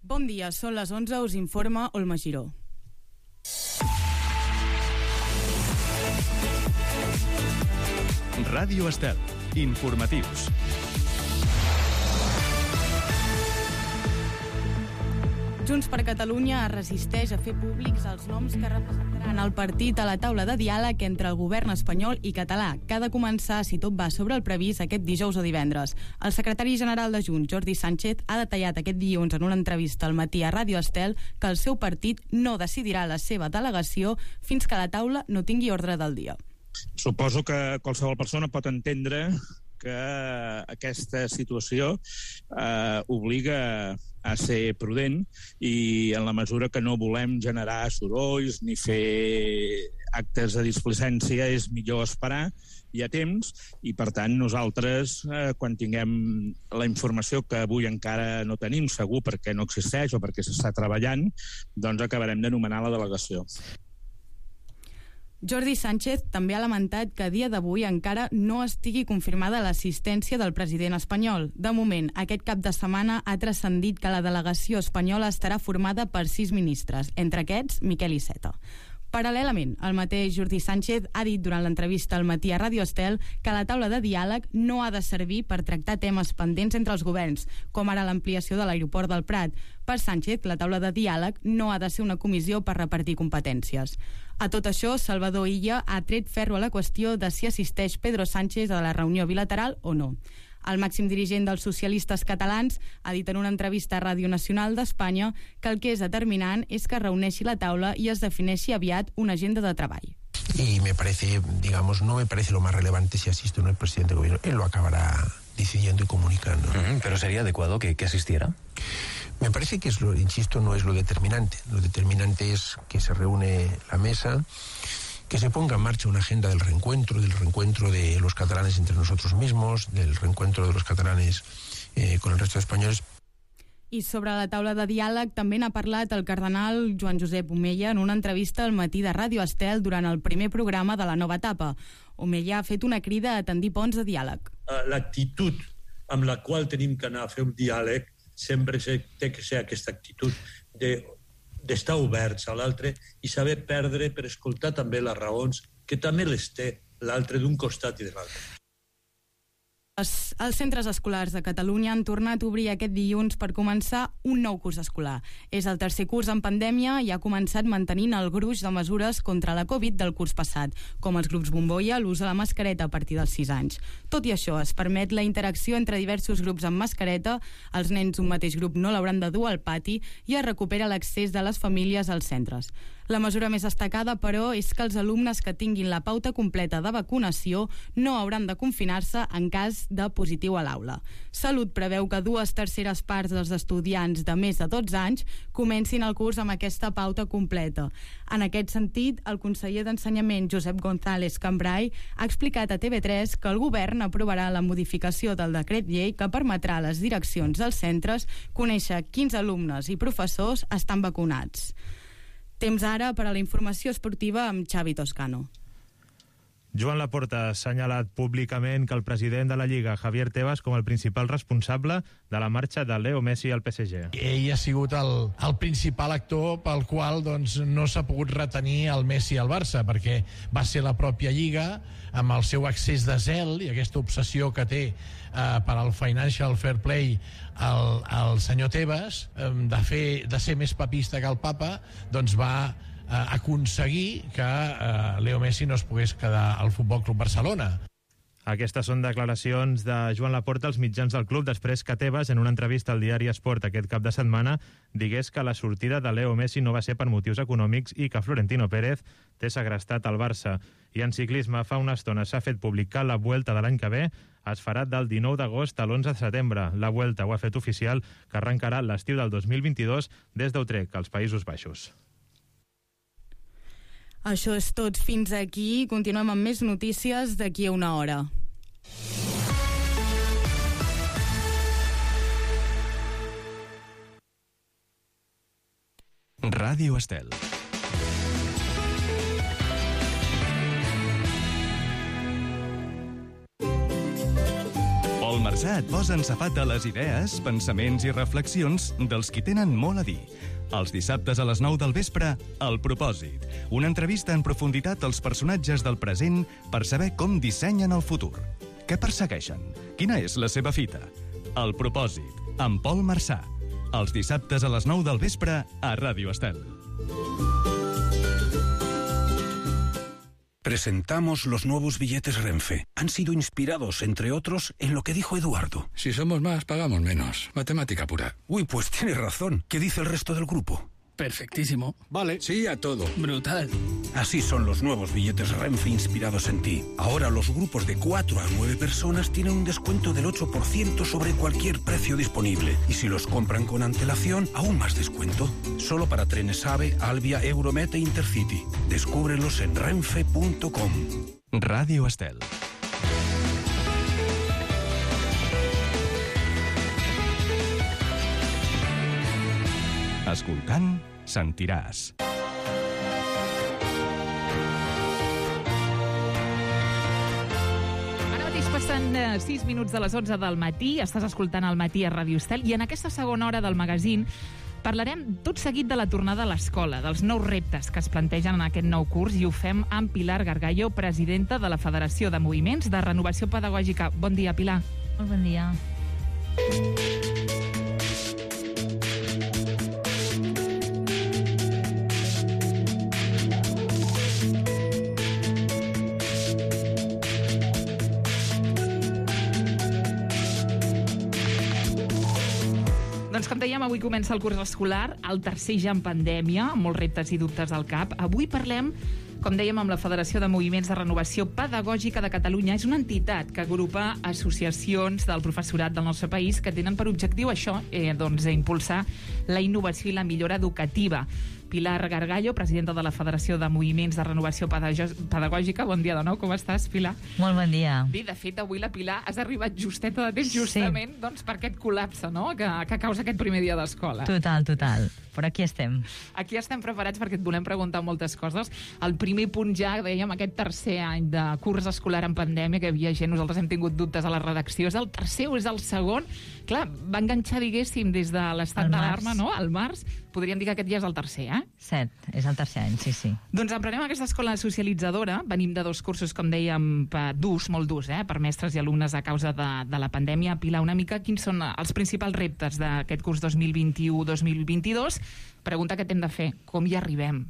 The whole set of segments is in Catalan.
Bon dia, són les 11, us informa Olma Giró. Ràdio Estel, informatius. Junts per Catalunya es resisteix a fer públics els noms que representaran el partit a la taula de diàleg entre el govern espanyol i català, que ha de començar, si tot va sobre el previst, aquest dijous o divendres. El secretari general de Junts, Jordi Sánchez, ha detallat aquest dilluns en una entrevista al matí a Ràdio Estel que el seu partit no decidirà la seva delegació fins que la taula no tingui ordre del dia. Suposo que qualsevol persona pot entendre que aquesta situació obliga a ser prudent i en la mesura que no volem generar sorolls ni fer actes de displicència és millor esperar, hi ha temps i per tant nosaltres quan tinguem la informació que avui encara no tenim segur perquè no existeix o perquè s'està treballant, doncs acabarem de nomenar la delegació. Jordi Sánchez també ha lamentat que a dia d'avui encara no estigui confirmada l'assistència del president espanyol. De moment, aquest cap de setmana ha transcendit que la delegació espanyola estarà formada per 6 ministres, entre aquests Miquel Iceta. Paral·lelament, el mateix Jordi Sánchez ha dit durant l'entrevista al matí a Ràdio Estel que la taula de diàleg no ha de servir per tractar temes pendents entre els governs, com ara l'ampliació de l'aeroport del Prat. Per Sánchez, la taula de diàleg no ha de ser una comissió per repartir competències. A tot això, Salvador Illa ha tret ferro a la qüestió de si assisteix Pedro Sánchez a la reunió bilateral o no. El màxim dirigent dels socialistes catalans ha dit en una entrevista a Ràdio Nacional d'Espanya que el que és determinant és que reuneixi la taula i es defineixi aviat una agenda de treball. Y me parece, digamos, no me parece lo más relevante si asiste o no el presidente del gobierno. Él lo acabará decidiendo y comunicando. Pero sería adecuado que asistiera. Me parece que, insisto, no es lo determinante. Lo determinante es que se reúne la mesa, que se ponga en marcha una agenda del reencuentro de los catalanes entre nosotros mismos, del reencuentro de los catalanes con el resto de españoles. I sobre la taula de diàleg també n'ha parlat el cardenal Joan Josep Omella en una entrevista al matí de Ràdio Estel durant el primer programa de la nova etapa. Omella ha fet una crida a tendir ponts de diàleg. L'actitud amb la qual tenim que anar a fer un diàleg sempre té que ser aquesta actitud d'estar oberts a l'altre i saber perdre per escoltar també les raons que també les té l'altre d'un costat i de l'altre. Els centres escolars de Catalunya han tornat a obrir aquest dilluns per començar un nou curs escolar. És el tercer curs en pandèmia i ha començat mantenint el gruix de mesures contra la Covid del curs passat, com els grups bombolla, l'ús de la mascareta a partir dels 6 anys. Tot i això, es permet la interacció entre diversos grups amb mascareta, els nens d'un mateix grup no l'hauran de dur al pati i es recupera l'accés de les famílies als centres. La mesura més destacada, però, és que els alumnes que tinguin la pauta completa de vacunació no hauran de confinar-se en cas de positiu a l'aula. Salut preveu que 2/3 parts dels estudiants de més de 12 anys comencin el curs amb aquesta pauta completa. En aquest sentit, el conseller d'Ensenyament, Josep González Cambray, ha explicat a TV3 que el govern aprovarà la modificació del decret llei que permetrà a les direccions dels centres conèixer quins alumnes i professors estan vacunats. Temps ara per a la informació esportiva amb Xavi Toscano. Joan Laporta ha assenyalat públicament que el president de la Lliga, Javier Tebas, com el principal responsable de la marxa de Leo Messi al PSG. Ell ha sigut el principal actor pel qual no s'ha pogut retenir el Messi al Barça, perquè va ser la pròpia Lliga, amb el seu excés de zel i aquesta obsessió que té per al financial fair play el senyor Tebas, de ser més papista que el papa, doncs va aconseguir que Leo Messi no es pogués quedar al Futbol Club Barcelona. Aquestes són declaracions de Joan Laporta als mitjans del club després que Tebas, en una entrevista al diari Esport aquest cap de setmana, digués que la sortida de Leo Messi no va ser per motius econòmics i que Florentino Pérez té segrestat al Barça. I en ciclisme, fa una estona s'ha fet publicar la Vuelta de l'any que ve es farà del 19 d'agost a l'11 de setembre. La Vuelta ho ha fet oficial que arrencarà l'estiu del 2022 des d'Utrecht, als Països Baixos. Això és tot fins aquí. Continuem amb més notícies d'aquí a una hora. Ràdio Estel. Marçà et posa en safata les idees, pensaments i reflexions dels qui tenen molt a dir. Els dissabtes a les 9 del vespre, El Propòsit. Una entrevista en profunditat als personatges del present per saber com dissenyen el futur. Què persegueixen? Quina és la seva fita? El Propòsit, amb Pol Marçà. Els dissabtes a les 9 del vespre a Ràdio Estel. Presentamos los nuevos billetes Renfe. Han sido inspirados, entre otros, en lo que dijo Eduardo. Si somos más, pagamos menos. Matemática pura. Uy, pues tiene razón. ¿Qué dice el resto del grupo? Perfectísimo. Vale, sí a todo. Brutal. Así son los nuevos billetes Renfe inspirados en ti. Ahora los grupos de 4 a 9 personas tienen un descuento del 8% sobre cualquier precio disponible. Y si los compran con antelación, aún más descuento. Solo para trenes AVE, Alvia, Euromet e Intercity. Descúbrelos en renfe.com. Ràdio Estel. Escoltant, sentiràs. Ara mateix passen 6 minuts de les 11 del matí. Estàs escoltant El Matí a Ràdio Estel i en aquesta segona hora del magazín parlarem tot seguit de la tornada a l'escola, dels nous reptes que es plantegen en aquest nou curs i ho fem amb Pilar Gargallo, presidenta de la Federació de Moviments de Renovació Pedagògica. Bon dia, Pilar. Molt bon dia. Doncs com dèiem, avui comença el curs escolar, el tercer ja en pandèmia, amb molts reptes i dubtes al cap. Avui parlem, com dèiem, amb la Federació de Moviments de Renovació Pedagògica de Catalunya. És una entitat que agrupa associacions del professorat del nostre país que tenen per objectiu això, impulsar la innovació i la millora educativa. Pilar Gargallo, presidenta de la Federació de Moviments de Renovació Pedagògica. Bon dia de nou, com estàs, Pilar? Molt bon dia. Bé, de fet, avui la Pilar has arribat justeta de temps, justament per aquest col·lapse, no?, que causa aquest primer dia d'escola. Total. Però aquí estem. Aquí estem preparats perquè et volem preguntar moltes coses. El primer punt ja, dèiem, aquest tercer any de curs escolar en pandèmia, que hi havia gent, nosaltres hem tingut dubtes a la redacció. És el tercer o és el segon? Clar, va enganxar, diguéssim, des de l'estat d'alarma, no?, al març. Podríem dir que aquest ja és el tercer, eh? Cert, és el tercer any, sí. Doncs emprenem aquesta escola socialitzadora. Venim de 2 cursos, com dèiem, durs, molt durs, per mestres i alumnes a causa de la pandèmia. Pilar, una mica, quins són els principals reptes d'aquest curs 2021-2022? Pregunta que t'hem de fer, com hi arribem?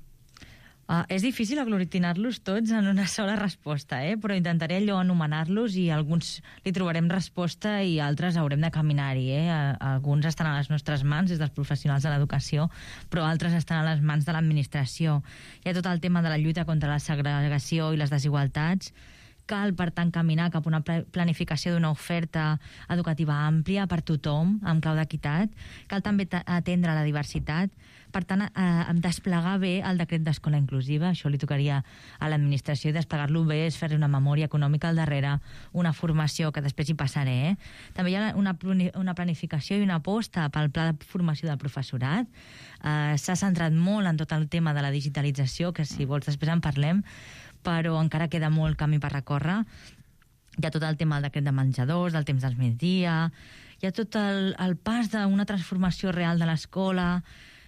És difícil aglutinar-los tots en una sola resposta, però intentaré allò anomenar-los i alguns li trobarem resposta i altres haurem de caminar-hi. Alguns estan a les nostres mans, des dels professionals de l'educació, però altres estan a les mans de l'administració. Hi ha tot el tema de la lluita contra la segregació i les desigualtats. Cal, per tant, caminar cap a una planificació d'una oferta educativa àmplia per tothom, amb clau d'equitat. Cal també atendre la diversitat. Per tant, desplegar bé el decret d'escola inclusiva, això li tocaria a l'administració, i desplegar-lo bé és fer-hi una memòria econòmica al darrere, una formació, que després hi passaré. També hi ha una planificació i una aposta pel pla de formació del professorat. S'ha centrat molt en tot el tema de la digitalització, que si vols després en parlem, però encara queda molt camí per recórrer. Hi ha tot el tema del decret de menjadors, del temps del migdia, hi ha tot el pas d'una transformació real de l'escola,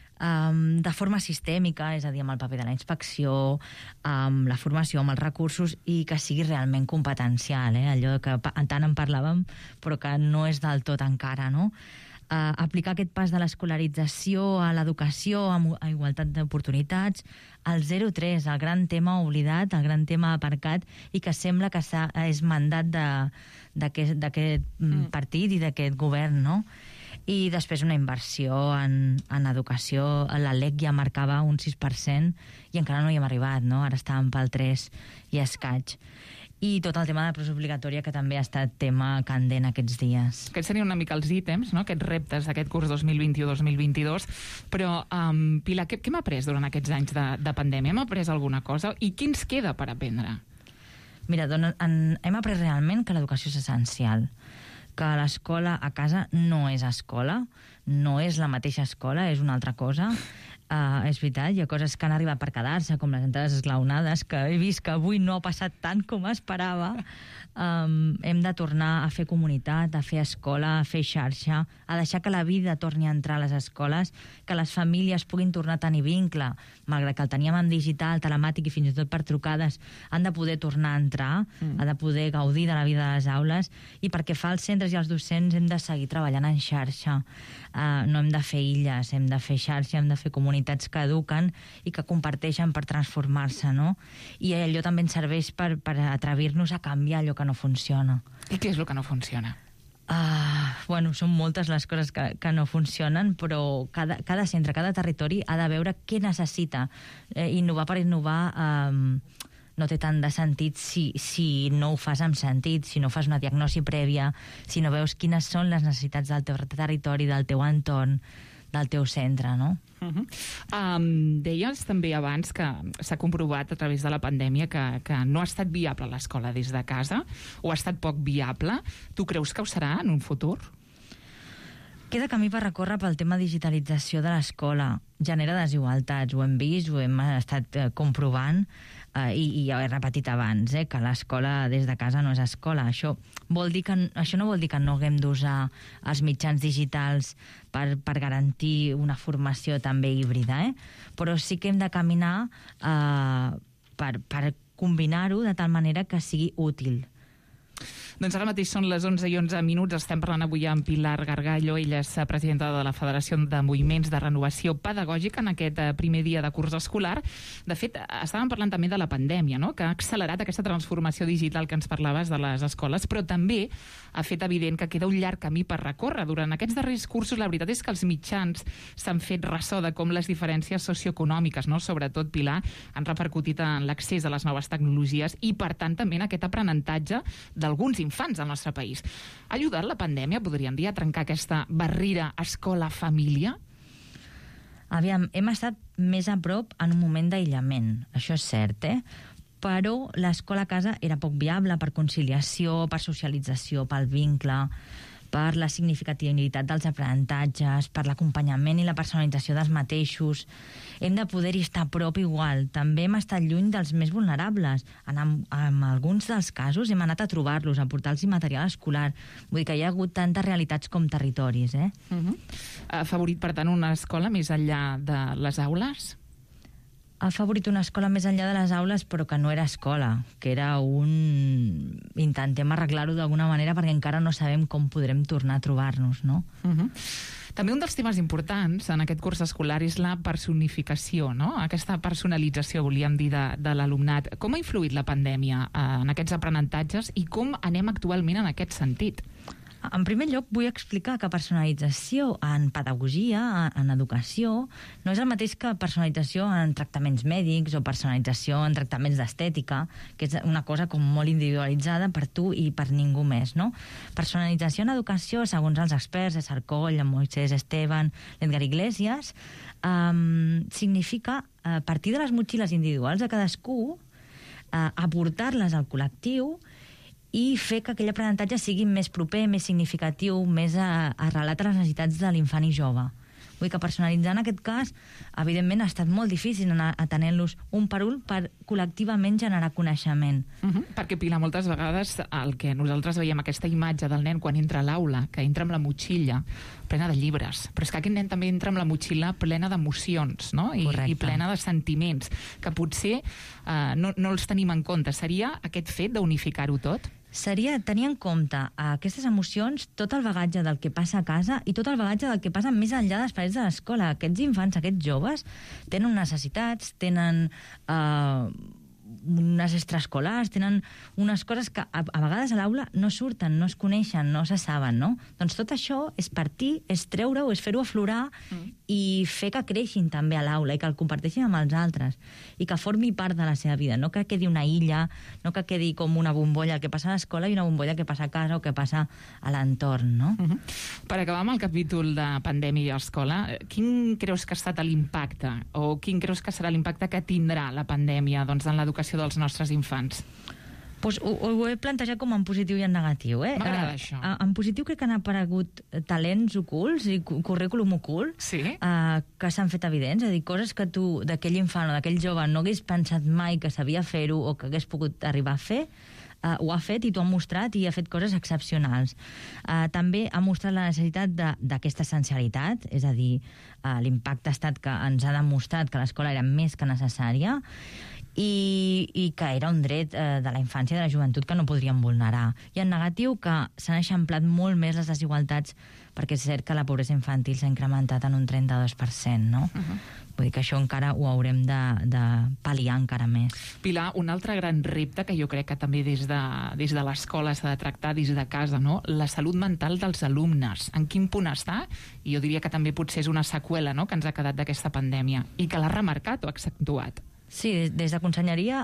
de forma sistèmica, és a dir, amb el paper de la inspecció, amb la formació, amb els recursos, i que sigui realment competencial, allò que tant en parlàvem, però que no és del tot encara, no? Aplicar aquest pas de l'escolarització a l'educació, a igualtat d'oportunitats, el 0-3, el gran tema oblidat, el gran tema aparcat, i que sembla que és mandat d'aquest partit i d'aquest govern, no? I després una inversió en educació. La LEC ja marcava un 6% i encara no hi hem arribat, no? Ara estàvem pel 3 i escaig. I tot el tema de la postobligatòria, que també ha estat tema candent aquests dies. Aquests serien una mica els ítems, no?, aquests reptes d'aquest curs 2021-2022. Però, Pilar, què hem après durant aquests anys de pandèmia? Hem après alguna cosa? I què ens queda per aprendre? Mira, hem après realment que l'educació és essencial, que l'escola a casa no és escola, no és la mateixa escola, és una altra cosa. És veritat, hi ha coses que han arribat per quedar-se, com les entrades esglaonades, que he vist que avui no ha passat tant com esperava. Hem de tornar a fer comunitat, a fer escola, a fer xarxa, a deixar que la vida torni a entrar a les escoles, que les famílies puguin tornar a tenir vincle, malgrat que el teníem en digital, telemàtic i fins i tot per trucades, han de poder tornar a entrar, han de poder gaudir de la vida de les aules, i perquè fa als centres i als docents hem de seguir treballant en xarxa. No hem de fer illes, hem de fer xarxa, hem de fer comunitats que eduquen i que comparteixen per transformar-se, no? I allò també ens serveix per atrevir-nos a canviar allò que no funciona. I què és el que no funciona? Bueno, són moltes les coses que no funcionen, però cada centre, cada territori ha de veure què necessita. Innovar per innovar no té tant de sentit si no ho fas amb sentit, si no fas una diagnosi prèvia, si no veus quines són les necessitats del teu territori, del teu entorn, del teu centre, no? Deies també abans que s'ha comprovat a través de la pandèmia que no ha estat viable l'escola des de casa, o ha estat poc viable. Tu creus que ho serà en un futur? Queda camí per recórrer pel tema digitalització de l'escola. Genera desigualtats, ho hem vist, ho hem estat comprovant, i ja ho he repetit abans, que l'escola des de casa no és escola. Això no vol dir que no haguem d'usar els mitjans digitals per garantir una formació també híbrida, però sí que hem de caminar per combinar-ho de tal manera que sigui útil. Doncs ara mateix són les 11 i 11 minuts. Estem parlant avui amb Pilar Gargallo. Ella és presidenta de la Federació de Moviments de Renovació Pedagògica en aquest primer dia de curs escolar. De fet, estàvem parlant també de la pandèmia, no?, que ha accelerat aquesta transformació digital que ens parlaves de les escoles, però també ha fet evident que queda un llarg camí per recórrer. Durant aquests darrers cursos, la veritat és que els mitjans s'han fet ressò de com les diferències socioeconòmiques, no?, sobretot, Pilar, han repercutit en l'accés a les noves tecnologies i, per tant, també en aquest aprenentatge d'alguns infants del nostre país. Ha ajudat la pandèmia, podríem dir, a trencar aquesta barrera escola-família? Aviam, hem estat més a prop en un moment d'aïllament, això és cert, però l'escola a casa era poc viable per conciliació, per socialització, pel vincle, per la significativitat dels aprenentatges, per l'acompanyament i la personalització dels mateixos. Hem de poder-hi estar a prop igual. També hem estat lluny dels més vulnerables. En alguns dels casos hem anat a trobar-los, a portar-los material escolar. Vull dir que hi ha hagut tantes realitats com territoris. Ha favorit, per tant, una escola més enllà de les aules? Ha favorit una escola més enllà de les aules, però que no era escola, que era intentem arreglar-ho d'alguna manera perquè encara no sabem com podrem tornar a trobar-nos, no? També un dels temes importants en aquest curs escolar és la personificació, no? Aquesta personalització, volíem dir, de l'alumnat. Com ha influït la pandèmia en aquests aprenentatges i com anem actualment en aquest sentit? En primer lloc, vull explicar que personalització en pedagogia, en educació, no és el mateix que personalització en tractaments mèdics o personalització en tractaments d'estètica, que és una cosa com molt individualitzada per tu i per ningú més, no? Personalització en educació, segons els experts, Sarcoll, Moisés Esteban, l'Edgar Iglesias, significa partir de les motxilles individuals de cadascú, aportar-les al col·lectiu i fer que aquell aprenentatge sigui més proper, més significatiu, més arrelat a les necessitats de l'infant i jove. Vull dir que personalitzar en aquest cas, evidentment, ha estat molt difícil anar atenent-los un per un per col·lectivament generar coneixement. Perquè, Pilar, moltes vegades el que nosaltres veiem, aquesta imatge del nen quan entra a l'aula, que entra amb la motxilla plena de llibres, però és que aquest nen també entra amb la motxilla plena d'emocions, no? I plena de sentiments, que potser no els tenim en compte. Seria aquest fet d'unificar-ho tot? Seria tenir en compte aquestes emocions, tot el bagatge del que passa a casa i tot el bagatge del que passa més enllà de les parets de l'escola. Aquests infants, aquests joves, tenen necessitats, tenen unes extraescolars, tenen unes coses que a vegades a l'aula no surten, no es coneixen, no se saben, no? Doncs tot això és partir, és treure-ho, és fer-ho aflorar i fer que creixin també a l'aula i que el comparteixin amb els altres i que formi part de la seva vida, no que quedi una illa, no que quedi com una bombolla que passa a l'escola i una bombolla que passa a casa o que passa a l'entorn, no? Per acabar amb el capítol de pandèmia i escola, quin creus que ha estat l'impacte o quin creus que serà l'impacte que tindrà la pandèmia en l'educació dels nostres infants? Pues ho he plantejat com en positiu i en negatiu. M'agrada això. En positiu crec que han aparegut talents ocults i currículum ocult que s'han fet evidents, és a dir, coses que tu, d'aquell infant o d'aquell jove, no hagués pensat mai que sabia fer-ho o que hagués pogut arribar a fer, ho ha fet i t'ho ha mostrat i ha fet coses excepcionals. També ha mostrat la necessitat d'aquesta essencialitat, és a dir, l'impacte ha estat que ens ha demostrat que l'escola era més que necessària i que era un dret de la infància i de la joventut que no podríem vulnerar. I en negatiu que s'han eixamplat molt més les desigualtats perquè és cert que la pobresa infantil s'ha incrementat en un 32%, no? Vull dir que això encara ho haurem de pal·liar encara més. Pilar, un altre gran repte que jo crec que també des de l'escola s'ha de tractar des de casa, no? La salut mental dels alumnes. En quin punt està? I jo diria que també potser és una seqüela, no?, que ens ha quedat d'aquesta pandèmia i que l'ha remarcat o accentuat. Sí, des de Conselleria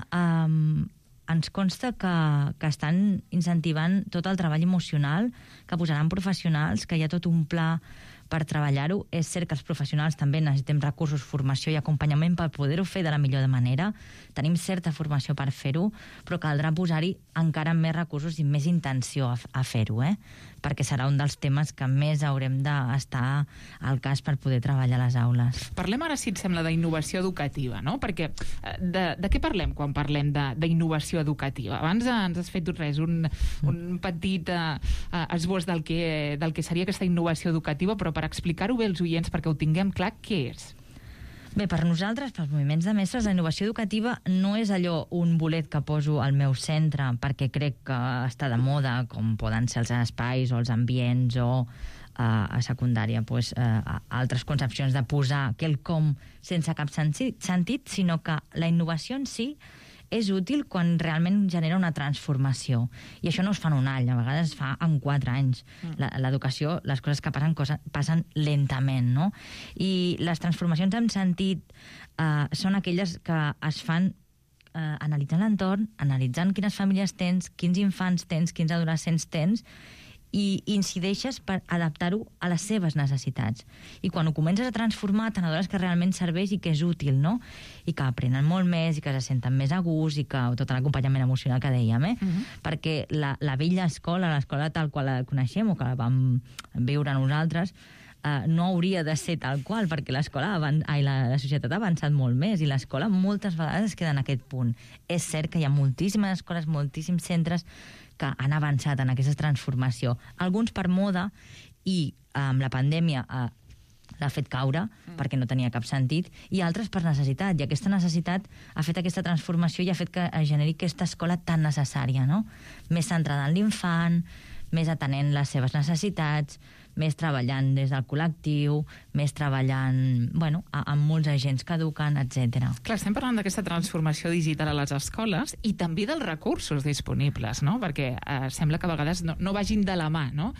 ens consta que estan incentivant tot el treball emocional, que posaran professionals, que hi ha tot un pla per treballar-ho. És cert que els professionals també necessitem recursos, formació i acompanyament per poder-ho fer de la millor manera. Tenim certa formació per fer-ho, però caldrà posar-hi encara més recursos i més intenció a fer-ho, perquè serà un dels temes que més haurem d'estar al cas per poder treballar a les aules. Parlem ara, si et sembla, d'innovació educativa, no? Perquè de què parlem quan parlem d'innovació educativa? Abans ens has fet un petit esbós del que seria aquesta innovació educativa, però per explicar-ho bé als oients, perquè ho tinguem clar, què és? Bé, per nosaltres, pels moviments de mestres, la innovació educativa no és allò un bolet que poso al meu centre perquè crec que està de moda, com poden ser els espais o els ambients o a secundària, altres concepcions de posar quelcom sense cap sentit, sinó que la innovació en si és útil quan realment genera una transformació. I això no es fa en un any, a vegades es fa en 4 anys. L'educació, les coses que passen lentament, no? I les transformacions en sentit són aquelles que es fan analitzant l'entorn, analitzant quines famílies tens, quins infants tens, quins adolescents tens, i incideixes per adaptar-ho a les seves necessitats. I quan ho comences a transformar, te n'adones que realment serveix i que és útil, no? I que aprenen molt més, i que se senten més a gust, i que tot l'acompanyament emocional que dèiem, Perquè la vella escola, l'escola tal qual la coneixem o que la vam viure nosaltres, no hauria de ser tal qual, perquè la societat ha avançat molt més i l'escola moltes vegades es queda en aquest punt. És cert que hi ha moltíssimes escoles, moltíssims centres que han avançat en aquesta transformació. Alguns per moda i amb la pandèmia l'ha fet caure perquè no tenia cap sentit, i altres per necessitat, i aquesta necessitat ha fet aquesta transformació i ha fet que es generi aquesta escola tan necessària, no? Més centrada en l'infant, més atenent les seves necessitats, més treballant des del col·lectiu, més treballant, amb molts agents que eduquen, etc. Clar, estem parlant d'aquesta transformació digital a les escoles i també dels recursos disponibles, no? Perquè sembla que a vegades no vagin de la mà, no?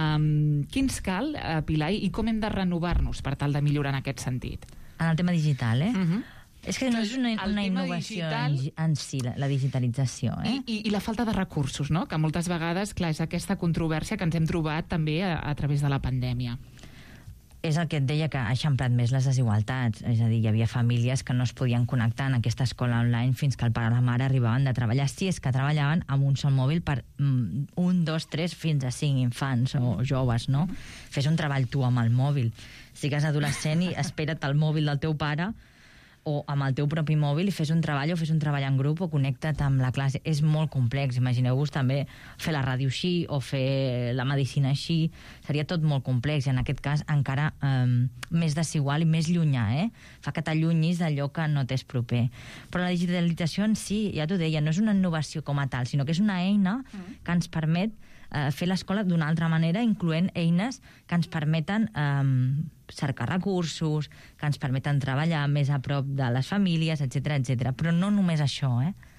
Quins cal, Pilar, i com hem de renovar-nos per tal de millorar en aquest sentit? En el tema digital, És que no és una innovació en si, la digitalització. I la falta de recursos, no? Que moltes vegades, clar, és aquesta controvèrsia que ens hem trobat també a través de la pandèmia. És el que et deia, que ha eixamplat més les desigualtats. És a dir, hi havia famílies que no es podien connectar en aquesta escola online fins que el pare o la mare arribaven de treballar, si és que treballaven amb un sol mòbil per 1, 2, 3, fins a 5 infants o joves, no? Fes un treball tu amb el mòbil. Sigues adolescent i espera't el mòbil del teu pare o amb el teu propi mòbil i fes un treball o fes un treball en grup o connecta't amb la classe. És molt complex. Imagineu-vos també fer la ràdio així o fer la medicina així. Seria tot molt complex i en aquest cas encara més desigual i més llunyà, Fa que t'allunyis d'allò que no t'és proper. Però la digitalització en si, ja t'ho deia, no és una innovació com a tal, sinó que és una eina que ens permet fer l'escola d'una altra manera, incloent eines que ens permeten cercar recursos, que ens permeten treballar més a prop de les famílies, etc. Però no només això,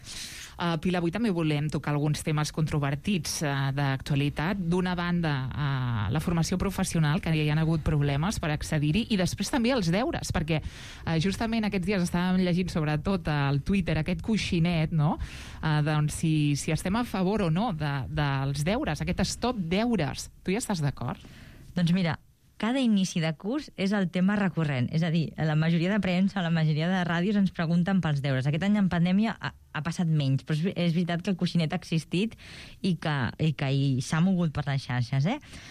Pilar, avui també volem tocar alguns temes controvertits d'actualitat. D'una banda, la formació professional, que hi ha hagut problemes per accedir-hi, i després també els deures, perquè justament aquests dies estàvem llegint sobretot al Twitter aquest coixinet, no? Doncs si estem a favor o no dels deures, aquest stop deures. Tu hi estàs d'acord? Doncs mira, cada inici de curs és el tema recurrent. És a dir, la majoria de premsa, la majoria de ràdios ens pregunten pels deures. Aquest any en pandèmia ha passat menys, però és veritat que el coixinet ha existit i que s'ha mogut per les xarxes.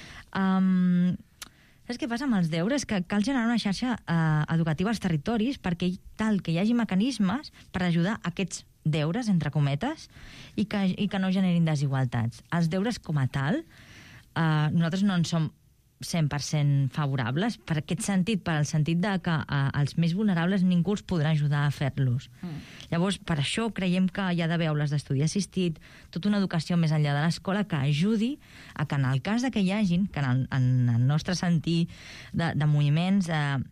Saps què passa amb els deures? Que cal generar una xarxa educativa als territoris perquè tal que hi hagi mecanismes per ajudar aquests deures, entre cometes, i que no generin desigualtats. Els deures com a tal, nosaltres no en som 100% favorables per aquest sentit, per al sentit de que els més vulnerables ningú els podrà ajudar a fer-los. Llavors, per això creiem que hi ha d'haver aules d'estudi assistit, tota una educació més enllà de l'escola que ajudi a que en el cas de que hi hagin, que en el nostre sentit de moviments,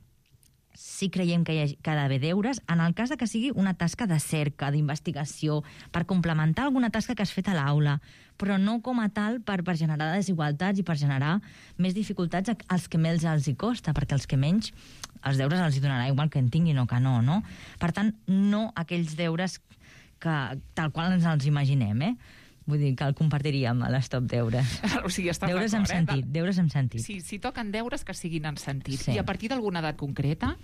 sí creiem que hi ha d'haver deures, en el cas de que sigui una tasca de cerca, d'investigació, per complementar alguna tasca que has fet a l'aula, però no com a tal per generar desigualtats i per generar més dificultats als que més els hi costa, perquè els que menys els deures els hi donarà igual que en tinguin o que no, no? Per tant, no aquells deures que tal qual ens els imaginem, Vull dir que el compartiríem a les top deures. O sigui, estàs deures d'acord, amb sentit, deures amb sentit. Si toquen deures, que siguin en sentit. Sí. I a partir d'alguna edat concreta?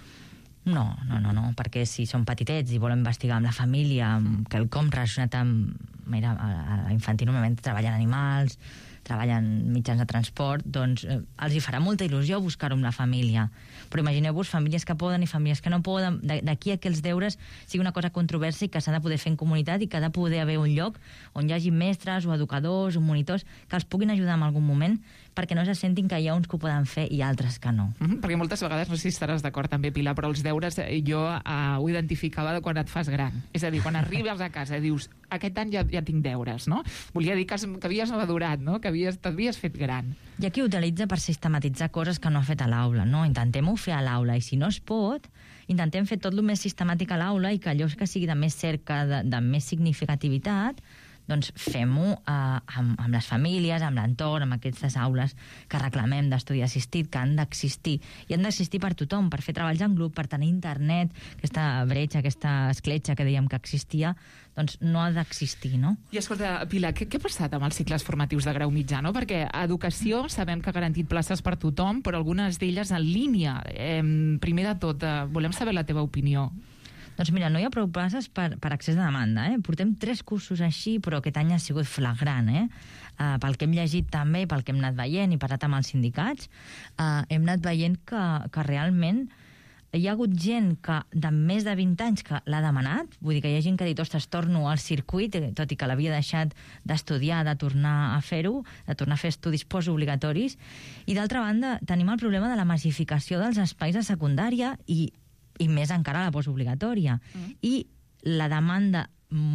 No, perquè si són petitets i volen investigar amb la família, amb quelcom relacionat amb... Mira, a l'infantil normalment treballen animals, treballen mitjans de transport, doncs els hi farà molta il·lusió buscar-ho amb la família. Però imagineu-vos famílies que poden i famílies que no poden, d'aquí a que els deures sigui una cosa controversa i que s'ha de poder fer en comunitat i que ha de poder haver un lloc on hi hagi mestres o educadors o monitors que els puguin ajudar en algun moment perquè no se sentin que hi ha uns que ho poden fer i altres que no. Perquè moltes vegades, no sé si estaràs d'acord també, Pilar, però els deures jo ho identificava de quan et fas gran. És a dir, quan arribes a casa i dius aquest any ja tinc deures, no? Volia dir que havies madurat, no? Que t'havies fet gran. Hi ha qui utilitza per sistematitzar coses que no ha fet a l'aula, no? Intentem-ho fer a l'aula i si no es pot, intentem fer tot el més sistemàtic a l'aula i que allò que sigui de més cerca, de més significativitat, doncs fem-ho amb les famílies, amb l'entorn, amb aquestes aules que reclamem d'estudi assistit, que han d'existir. I han d'existir per tothom, per fer treballs en grup, per tenir internet, aquesta bretxa, aquesta escletxa que dèiem que existia, doncs no ha d'existir, no? I escolta, Pilar, què ha passat amb els cicles formatius de grau mitjà, no? Perquè a educació sabem que ha garantit places per tothom, però algunes d'elles en línia. Primer de tot, volem saber la teva opinió. Doncs mira, no hi ha prou places per excés de demanda. Portem 3 cursos així, però aquest any ha sigut flagrant. Pel que hem llegit també, pel que hem anat veient i parlat amb els sindicats, hem anat veient que realment hi ha hagut gent que de més de 20 anys que l'ha demanat, vull dir que hi ha gent que ha dit, ostres, torno al circuit, tot i que l'havia deixat d'estudiar, de tornar a fer-ho, de tornar a fer estudis postobligatoris, i d'altra banda tenim el problema de la massificació dels espais de secundària i més encara la postobligatòria. I la demanda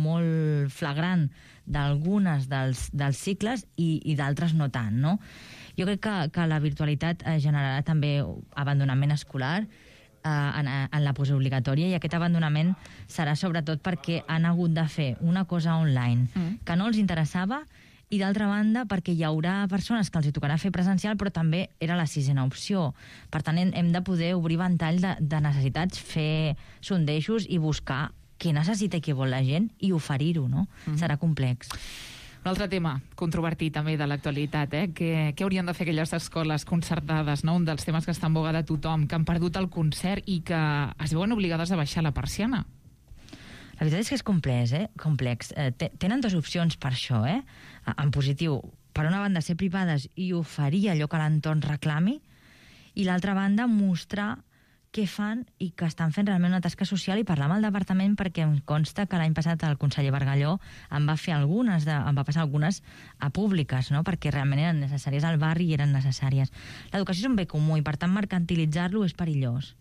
molt flagrant d'algunes dels cicles i d'altres no tant, no? Jo crec que la virtualitat generarà també abandonament escolar en la postobligatòria i aquest abandonament serà sobretot perquè han hagut de fer una cosa online que no els interessava i d'altra banda perquè hi haurà persones que els hi tocarà fer presencial però també era la 6ena opció. Per tant, hem de poder obrir ventall de necessitats, fer sondejos i buscar què necessita i què vol la gent i oferir-ho, no? Serà complex. Un altre tema controvertit també de l'actualitat, què haurien de fer aquelles escoles concertades, no? Un dels temes que està en boga de tothom, que han perdut el concert i que es veuen obligades a baixar la persiana. La veritat és que és complex. Tenen 2 opcions per això, en positiu. Per una banda, ser privades i oferir allò que l'entorn reclami, i l'altra banda, mostrar què fan i que estan fent realment una tasca social i parlar amb el departament perquè em consta que l'any passat el conseller Bargalló em va passar algunes a públiques, no? Perquè realment eren necessàries al barri i eren necessàries. L'educació és un bé comú i per tant mercantilitzar-lo és perillós.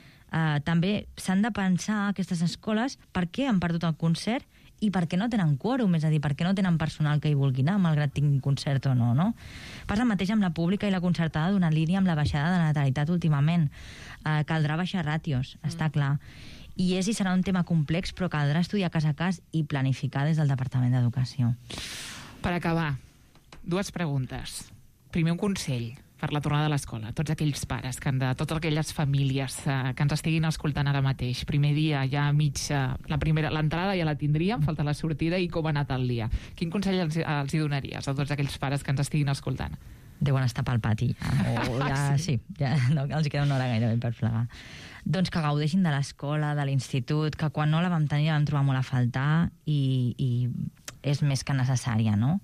També s'han de pensar aquestes escoles per què han perdut el concert i per què no tenen quòrum, és a dir, per què no tenen personal que hi vulgui anar, malgrat tinguin concert o no, no? Passa el mateix amb la pública i la concertada d'una línia amb la baixada de la natalitat últimament. Caldrà baixar ràtios, està clar. I serà un tema complex, però caldrà estudiar cas a cas i planificar des del Departament d'Educació. Per acabar, 2 preguntes. Primer, un consell per la tornada a l'escola, tots aquells pares, totes aquelles famílies que ens estiguin escoltant ara mateix. Primer dia, ja l'entrada ja la tindríem, falta la sortida i com ha anat el dia. Quin consell els hi donaries a tots aquells pares que ens estiguin escoltant? Deuen estar pel pati ja, no, els queda una hora gairebé per plegar. Doncs que gaudeixin de l'escola, de l'institut, que quan no la vam tenir la vam trobar molt a faltar i és més que necessària, no?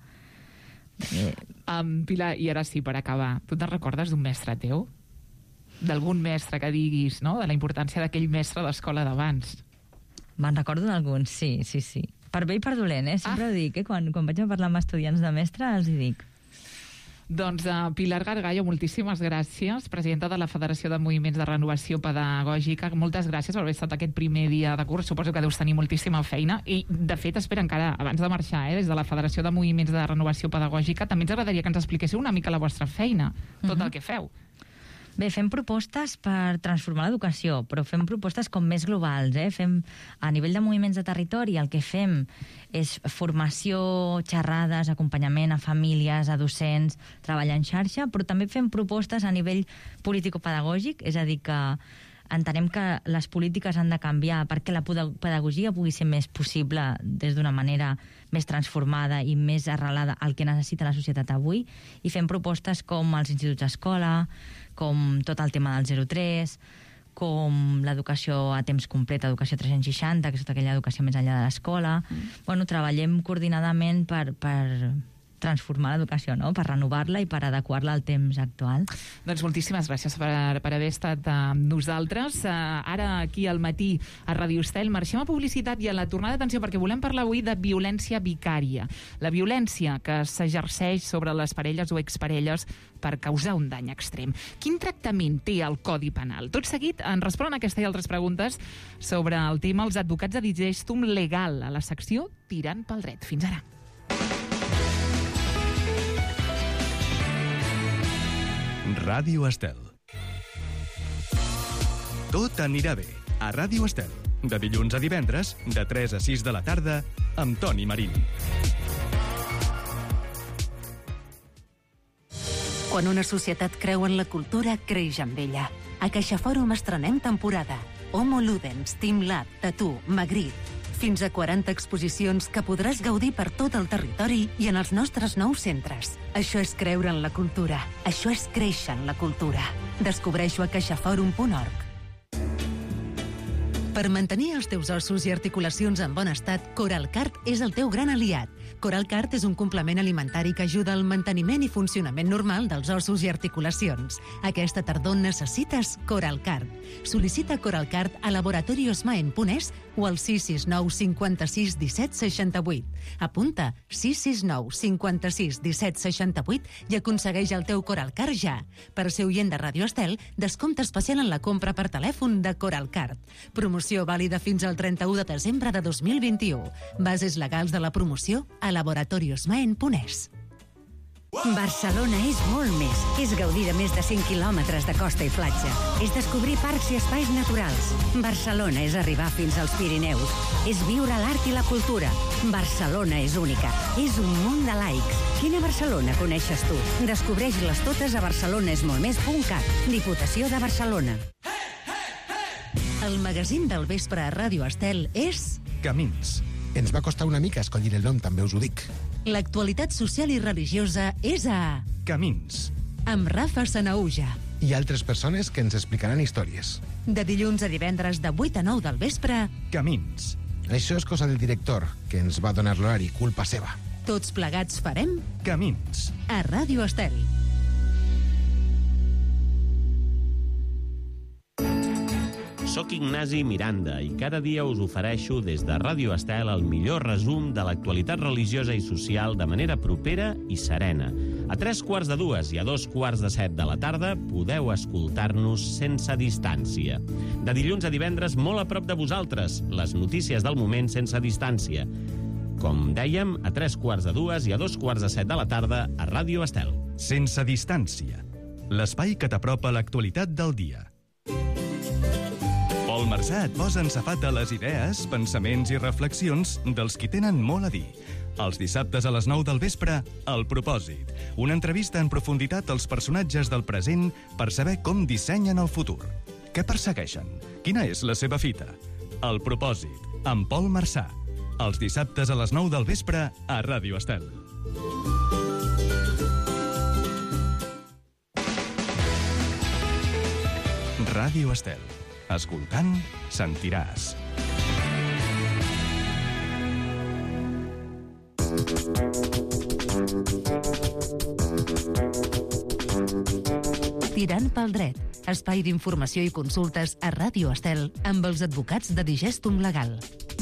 Pilar, i ara sí, per acabar, tu te'n recordes d'un mestre teu? D'algun mestre que diguis, no?, de la importància d'aquell mestre d'escola d'abans? Me'n recordo d'alguns, sí. Per bé i per dolent, sempre ho dic, quan vaig a parlar amb estudiants de mestre els hi dic. Doncs Pilar Gargallo, moltíssimes gràcies, presidenta de la Federació de Moviments de Renovació Pedagògica. Moltes gràcies per haver estat aquest primer dia de curs. Suposo que deus tenir moltíssima feina. I, de fet, espera, encara abans de marxar, des de la Federació de Moviments de Renovació Pedagògica, també ens agradaria que ens expliquéssiu una mica la vostra feina, tot el que feu. Bé, fem propostes per transformar l'educació, però fem propostes com més globals. Fem, a nivell de moviments de territori, el que fem és formació, xerrades, acompanyament a famílies, a docents, treballar en xarxa, però també fem propostes a nivell político-pedagògic, és a dir, que entenem que les polítiques han de canviar perquè la pedagogia pugui ser més possible des d'una manera més transformada i més arrelada al que necessita la societat avui, i fem propostes com els instituts d'escola, com tot el tema del 0-3, com l'educació a temps complet, educació 360, que és tota aquella educació més enllà de l'escola. Bueno, treballem coordinadament per transformar l'educació, no?, per renovar-la i per adequar-la al temps actual. Doncs moltíssimes gràcies per haver estat amb nosaltres. Ara, aquí al matí, a Ràdio Estel, marxem a publicitat i a la tornada d'atenció, perquè volem parlar avui de violència vicària. La violència que s'exerceix sobre les parelles o exparelles per causar un dany extrem. Quin tractament té el Codi Penal? Tot seguit en responen aquesta i altres preguntes sobre el tema els advocats de Digestum Legal a la secció Tirant pel Dret. Fins ara. Ràdio Estel. Tot anirà bé a Ràdio Estel. De dilluns a divendres, de 3 a 6 de la tarda, amb Toni Marín. Quan una societat creu en la cultura, creix amb ella. A CaixaForum estrenem temporada. Homo Ludens, Team Lab, Tatú, Magritte. Fins a 40 exposicions que podràs gaudir per tot el territori i en els nostres nous centres. Això és creure en la cultura. Això és créixer en la cultura. Descobreixo a caixaforum.org. Per mantenir els teus ossos i articulacions en bon estat, Coralcart és el teu gran aliat. Coralcart és un complement alimentari que ajuda al manteniment i funcionament normal dels ossos i articulacions. Aquesta tardor necessites Coralcart. Sol·licita Coralcart a laboratoriosmaen.es o al 669 56 17 68. Apunta 669 56 17 68 i aconsegueix el teu Coralcart ja. Per ser oient de Ràdio Estel, descompte especial en la compra per telèfon de Coralcart. Promoció vàlida fins al 31 de desembre de 2021. Bases legals de la promoció a laboratoriosmaen.es. Barcelona és molt més. És gaudir de més de 100 quilòmetres de costa i platja. És descobrir parcs i espais naturals. Barcelona és arribar fins als Pirineus. És viure l'art i la cultura. Barcelona és única. És un munt de laics. Quina Barcelona coneixes tu? Descobreix-les totes a barcelonesmoltmés.cat. Diputació de Barcelona. El magazín del vespre a Ràdio Estel és... Camins. Ens va costar una mica escollir el nom, també us ho dic. L'actualitat social i religiosa és a... Camins. Amb Rafa Sanaúja. I altres persones que ens explicaran històries. De dilluns a divendres de 8 a 9 del vespre... Camins. Això és cosa del director, que ens va donar l'horari, culpa seva. Tots plegats farem... Camins. A Ràdio Estel. Soc Ignasi Miranda i cada dia us ofereixo des de Ràdio Estel el millor resum de l'actualitat religiosa i social de manera propera i serena. A 3:45 i a 2:45 de la tarda podeu escoltar-nos sense distància. De dilluns a divendres molt a prop de vosaltres, les notícies del moment sense distància. Com dèiem, a 3:45 i a 2:45 de la tarda a Ràdio Estel. Sense distància. L'espai que t'apropa l'actualitat del dia. Pol Marsà et posa en safata les idees, pensaments i reflexions dels qui tenen molt a dir. Els dissabtes a les 9 del vespre, El Propòsit. Una entrevista en profunditat als personatges del present per saber com dissenyen el futur. Què persegueixen? Quina és la seva fita? El Propòsit, amb Pol Marsà. Els dissabtes a les 9 del vespre a Ràdio Estel. Ràdio Estel. Escoltant, sentiràs. Tirant pel dret, espai d'informació i consultes a Ràdio Estel amb els advocats de Digestum Legal.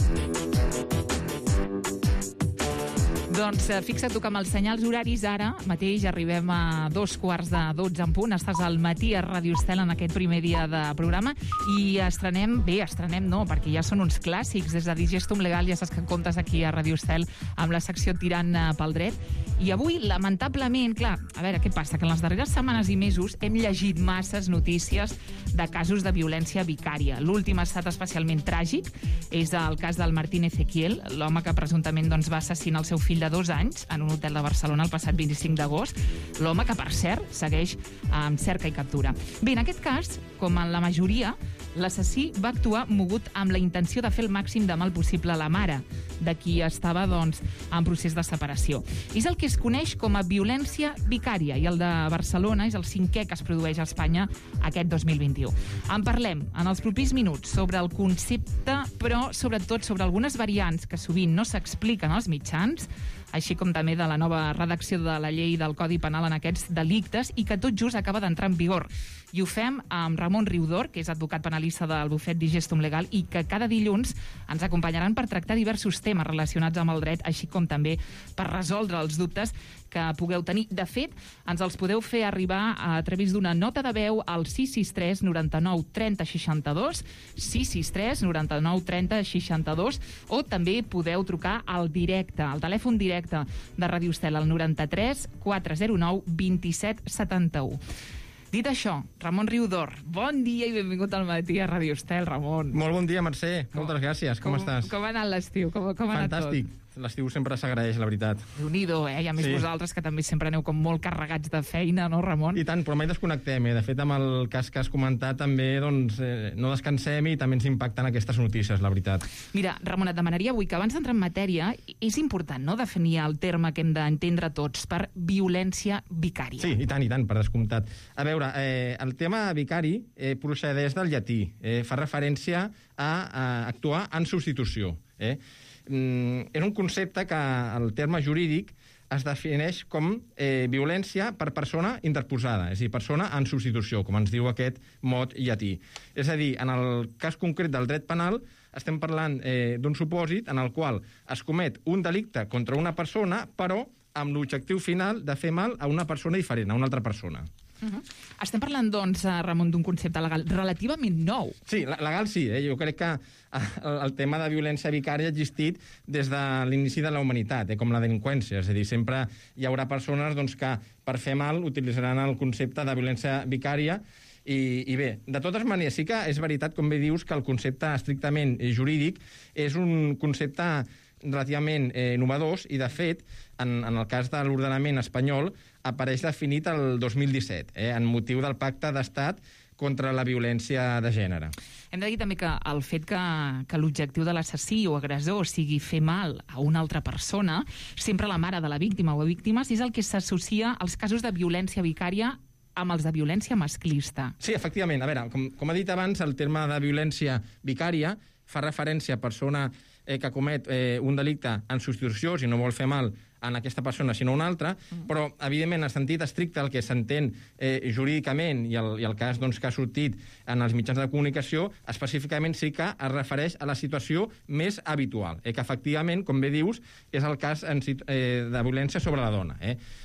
Doncs fixa't tu que amb els senyals horaris ara mateix arribem a 11:45 en punt. Estàs al matí a Ràdio Estel en aquest primer dia de programa i estrenem no, perquè ja són uns clàssics. Des de Digestum Legal ja saps que comptes aquí a Ràdio Estel amb la secció Tirant pel dret. I avui, lamentablement, clar, a veure, què passa? Que en les darreres setmanes i mesos hem llegit masses notícies de casos de violència vicària. L'últim ha estat especialment tràgic. És el cas del Martín Ezequiel, l'home que presumptament va assassinar el seu fill de 2 anys en un hotel de Barcelona el passat 25 d'agost. L'home que, per cert, segueix amb cerca i captura. Bé, en aquest cas, com en la majoria, l'assassí va actuar mogut amb la intenció de fer el màxim de mal possible a la mare, de qui estava, doncs, en procés de separació. És el que es coneix com a violència vicària, i el de Barcelona és el 5è que es produeix a Espanya aquest 2021. En parlem en els propers minuts sobre el concepte, però sobretot sobre algunes variants que sovint no s'expliquen als mitjans, així com també de la nova redacció de la llei del Codi Penal en aquests delictes i que tot just acaba d'entrar en vigor. I ho fem amb Ramon Riudor, que és advocat penalista del bufet Digestum Legal i que cada dilluns ens acompanyaran per tractar diversos temes relacionats amb el dret, així com també per resoldre els dubtes que pugueu tenir. De fet, ens els podeu fer arribar a través d'una nota de veu al 663 99 30 62, 663 99 30 62, o també podeu trucar al directe, al telèfon directe de Ràdio Estel, al 93 409 27 71. Dit això, Ramon Riudor, bon dia i benvingut al matí a Ràdio Estel, Ramon. Molt bon dia, Mercè. Moltes gràcies. Com estàs? Com ha anat l'estiu? Com ha anat tot? Fantàstic. L'estiu sempre s'agraeix, la veritat. Déu-n'hi-do, I a més vosaltres, que també sempre aneu com molt carregats de feina, no, Ramon? I tant, però mai desconnectem. De fet, amb el cas que has comentat, també no descansem i també ens impacten aquestes notícies, la veritat. Mira, Ramon, et demanaria avui que abans d'entrar en matèria, és important, no?, definir el terme que hem d'entendre tots per violència vicària. Sí, i tant, per descomptat. A veure, el tema vicari procedeix del llatí. Fa referència a actuar en substitució. És un concepte que el terme jurídic es defineix com violència per persona interposada, és a dir, persona en substitució, com ens diu aquest mot llatí. És a dir, en el cas concret del dret penal, estem parlant d'un supòsit en el qual es comet un delicte contra una persona, però amb l'objectiu final de fer mal a una persona diferent, a una altra persona. Estem parlant, doncs, Ramon, d'un concepte legal relativament nou. Sí, legal sí. Jo crec que el tema de violència vicària ha existit des de l'inici de la humanitat, com la delinqüència. És a dir, sempre hi haurà persones que per fer mal utilitzaran el concepte de violència vicària. I bé, de totes maneres, sí que és veritat, com bé dius, que el concepte estrictament jurídic és un concepte relativament innovador i, de fet, en el cas de l'ordenament espanyol, apareix definit el 2017, en motiu del Pacte d'Estat contra la violència de gènere. Hem de dir també que el fet que l'objectiu de l'assassí o agressor sigui fer mal a una altra persona, sempre la mare de la víctima o víctimes, és el que s'associa als casos de violència vicària amb els de violència masclista. Sí, efectivament. A veure, com he dit abans, el terme de violència vicària fa referència a persona que comet un delicte en substitució, si no vol fer mal en aquesta persona, sinó una altra, però, evidentment, en sentit estricte, el que s'entén jurídicament i el cas que ha sortit en els mitjans de comunicació, específicament sí que es refereix a la situació més habitual, que, efectivament, com bé dius, és el cas de violència sobre la dona.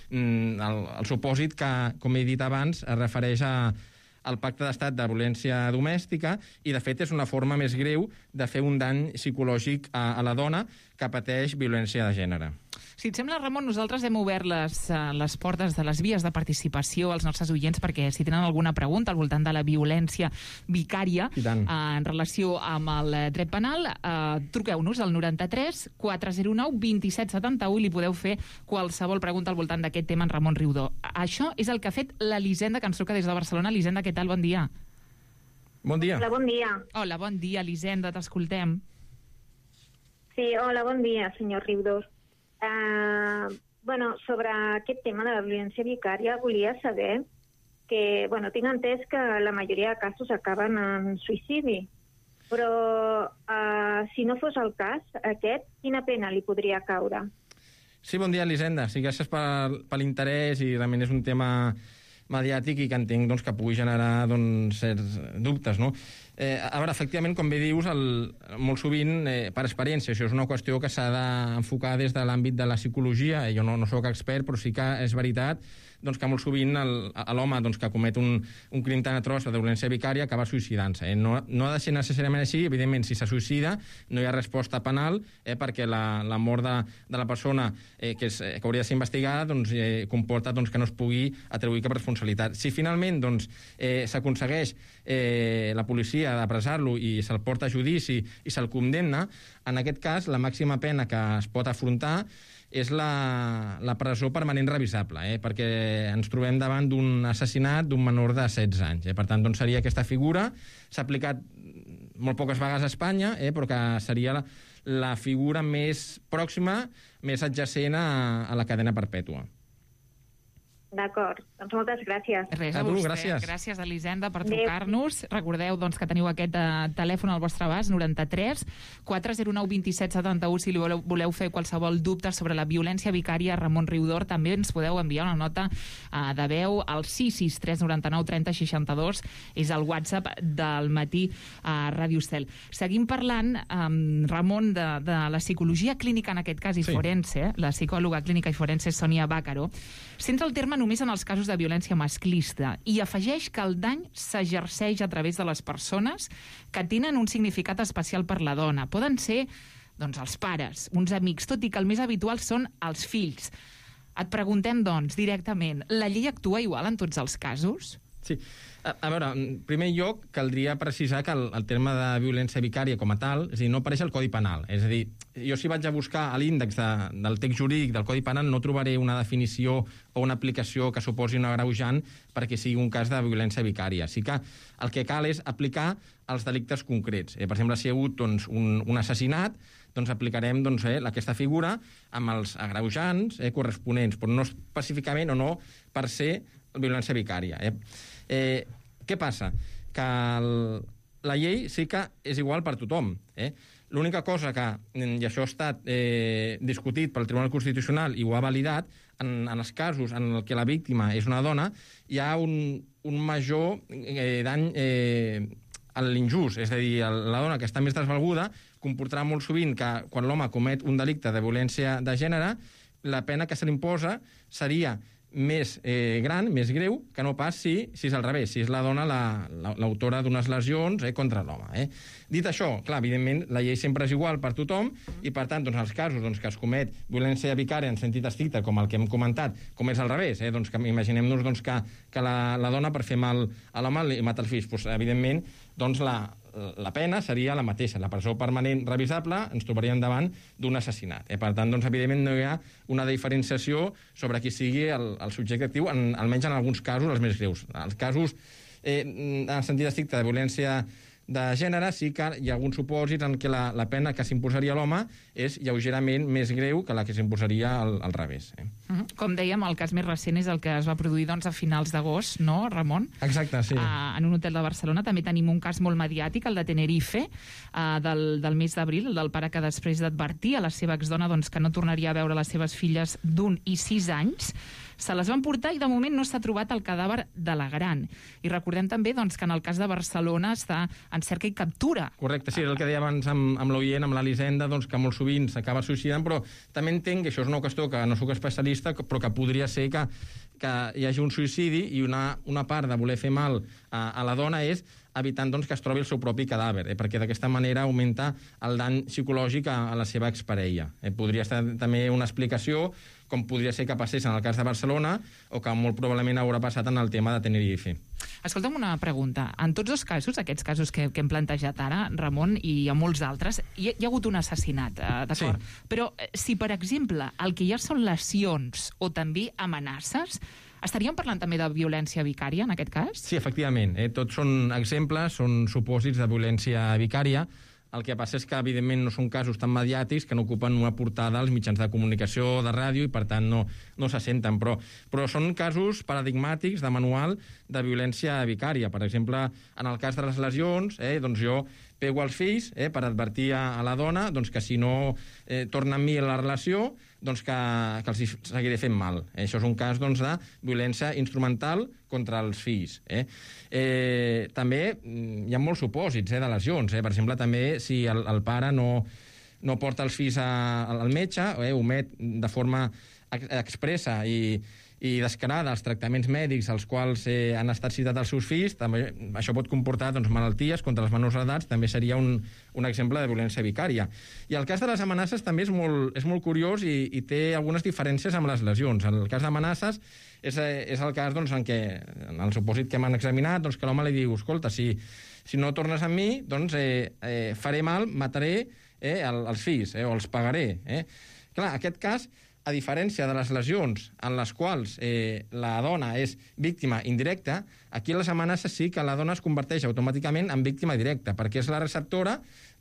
El supòsit que, com he dit abans, es refereix al Pacte d'Estat de Violència Domèstica i, de fet, és una forma més greu de fer un dany psicològic a la dona que pateix violència de gènere. Si et sembla, Ramon, nosaltres hem obert les portes de les vies de participació als nostres oients perquè si tenen alguna pregunta al voltant de la violència vicària en relació amb el dret penal, truqueu-nos al 93 409 27 71 i li podeu fer qualsevol pregunta al voltant d'aquest tema en Ramon Riudor. Això és el que ha fet l'Elisenda, que ens truca des de Barcelona. Elisenda, què tal? Bon dia. Bon dia. Hola, bon dia. Hola, bon dia, Elisenda, t'escoltem. Sí, hola, bon dia, senyor Riudor. Sobre aquest tema de la violència vicària, volia saber que, tinc entès que la majoria de casos acaben en suïcidi. Però si no fos el cas, quina pena li podria caure? Sí, bon dia, Elisenda. Sí, gràcies per l'interès i realment és un tema mediàtic i que entenc que pugui generar certs dubtes, no? A veure, efectivament, com bé dius, molt sovint, per experiència, això és una qüestió que s'ha d'enfocar des de l'àmbit de la psicologia. Jo no soc expert, però sí que és veritat que molt sovint l'home que comet un crim tan atroç de violència vicària acaba suïcidant-se. No ha de ser necessàriament així. Evidentment, si se suïcida, no hi ha resposta penal, perquè la mort de la persona que hauria de ser investigada comporta que no es pugui atribuir cap responsabilitat. Si finalment s'aconsegueix la policia d'apressar-lo i se'l porta a judici i se'l condemna, en aquest cas la màxima pena que es pot afrontar és la presó permanent revisable, perquè ens trobem davant d'un assassinat d'un menor de 16 anys. Per tant, seria aquesta figura. S'ha aplicat molt poques vegades a Espanya, però que seria la figura més pròxima, més adjacent a la cadena perpètua. D'acord, doncs moltes gràcies. Res, a vostè. Gràcies. Gràcies, Elisenda, per trucar-nos. Recordeu que teniu aquest telèfon al vostre abast, 93 409 27 71, si li voleu fer qualsevol dubte sobre la violència vicària. Ramon Riudor, també ens podeu enviar una nota de veu al 663 99 30 62, és el WhatsApp del matí a Ràdio Estel. Seguim parlant, Ramon, de la psicologia clínica, en aquest cas, i forense, la psicòloga clínica i forense Sònia Bàcaro, centra el terme només en els casos de violència masclista i afegeix que el dany s'exerceix a través de les persones que tenen un significat especial per la dona. Poden ser, els pares, uns amics, tot i que el més habitual són els fills. Et preguntem, directament, la llei actua igual en tots els casos? Sí. A veure, en primer lloc, caldria precisar que el terme de violència vicària com a tal, és a dir, no apareix al Codi Penal. És a dir, jo si vaig a buscar a l'índex del text jurídic del Codi Penal no trobaré una definició o una aplicació que suposi un agreujant perquè sigui un cas de violència vicària. Sí que el que cal és aplicar els delictes concrets. Per exemple, si hi ha hagut un assassinat, aplicarem aquesta figura amb els agreujants corresponents, però no específicament o no per ser violència vicària. Què passa? Que la llei sí que és igual per tothom. L'única cosa que, i això ha estat discutit pel Tribunal Constitucional i ho ha validat, en els casos en què la víctima és una dona, hi ha un major dany a l'injust. És a dir, la dona que està més desvalguda comportarà molt sovint que quan l'home comet un delicte de violència de gènere, la pena que se li imposa seria més gran, més greu, que no pas si és al revés, si és la dona l'autora d'unes lesions contra l'home. Dit això, clar, evidentment, la llei sempre és igual per tothom i, per tant, els casos que es comet violència vicària en sentit estricte, com el que hem comentat, com és al revés, que imaginem-nos que la dona per fer mal a l'home li mata els fills, evidentment, la pena seria la mateixa. La presó permanent revisable ens trobaríem davant d'un assassinat. Per tant, evidentment, no hi ha una diferenciació sobre qui sigui el subjecte actiu, almenys en alguns casos, els més greus. Els casos, en sentit estricte, de violència de gènere, sí que hi ha alguns supòsits en què la pena que s'imposaria a l'home és lleugerament més greu que la que s'imposaria al revés. Com dèiem, el cas més recent és el que es va produir a finals d'agost, no, Ramon? Exacte, sí. En un hotel de Barcelona. També tenim un cas molt mediàtic, el de Tenerife, del mes d'abril, el del pare que després d'advertir a la seva exdona que no tornaria a veure les seves filles d'1 i 6 anys, se les van portar i de moment no s'ha trobat el cadàver de la gran. I recordem també que en el cas de Barcelona està en cerca i captura. Correcte, sí, és el que deia abans amb l'oient, amb l'Elisenda, que molt sovint s'acaba suïcidant, però també entenc que això és una qüestió que no soc especialista, però que podria ser que hi hagi un suïcidi i una part de voler fer mal a la dona és evitant que es trobi el seu propi cadàver, perquè d'aquesta manera augmenta el dany psicològic a la seva exparella. Podria estar també una explicació, com podria ser que passés en el cas de Barcelona o que molt probablement haurà passat en el tema de Tenerife. Escolta'm una pregunta. En tots dos casos, aquests casos que hem plantejat ara, Ramon, i en molts altres, hi ha hagut un assassinat, d'acord? Sí. Però si, per exemple, el que hi ha són lesions o també amenaces, estaríem parlant també de violència vicària, en aquest cas? Sí, efectivament. Tots són exemples, són supòsits de violència vicària. El que passa és que, evidentment, no són casos tan mediàtics que no ocupen una portada als mitjans de comunicació, de ràdio, i, per tant, no se senten. Però són casos paradigmàtics de manual de violència vicària. Per exemple, en el cas de les lesions, doncs jo pego als fills per advertir a la dona que si no torna amb mi a la relació, doncs que els seguiré fent mal. Això és un cas de violència instrumental contra els fills. També hi ha molts supòsits de lesions. Per exemple, també si el pare no porta els fills al metge, omet de forma expressa i descarada els tractaments mèdics als quals han estat citats els seus fills, també això pot comportar malalties contra els menors edats, també seria un exemple de violència vicària. I el cas de les amenaces també és molt curiós i té algunes diferències amb les lesions. En el cas d'amenaces és el cas en què, en el supòsit que m'han examinat, que l'home li diu, escolta, si no tornes amb mi, faré mal, mataré els fills, o els pagaré. Clar, aquest cas, a diferència de les lesions en les quals la dona és víctima indirecta, aquí les amenaces sí que la dona es converteix automàticament en víctima directa, perquè és la receptora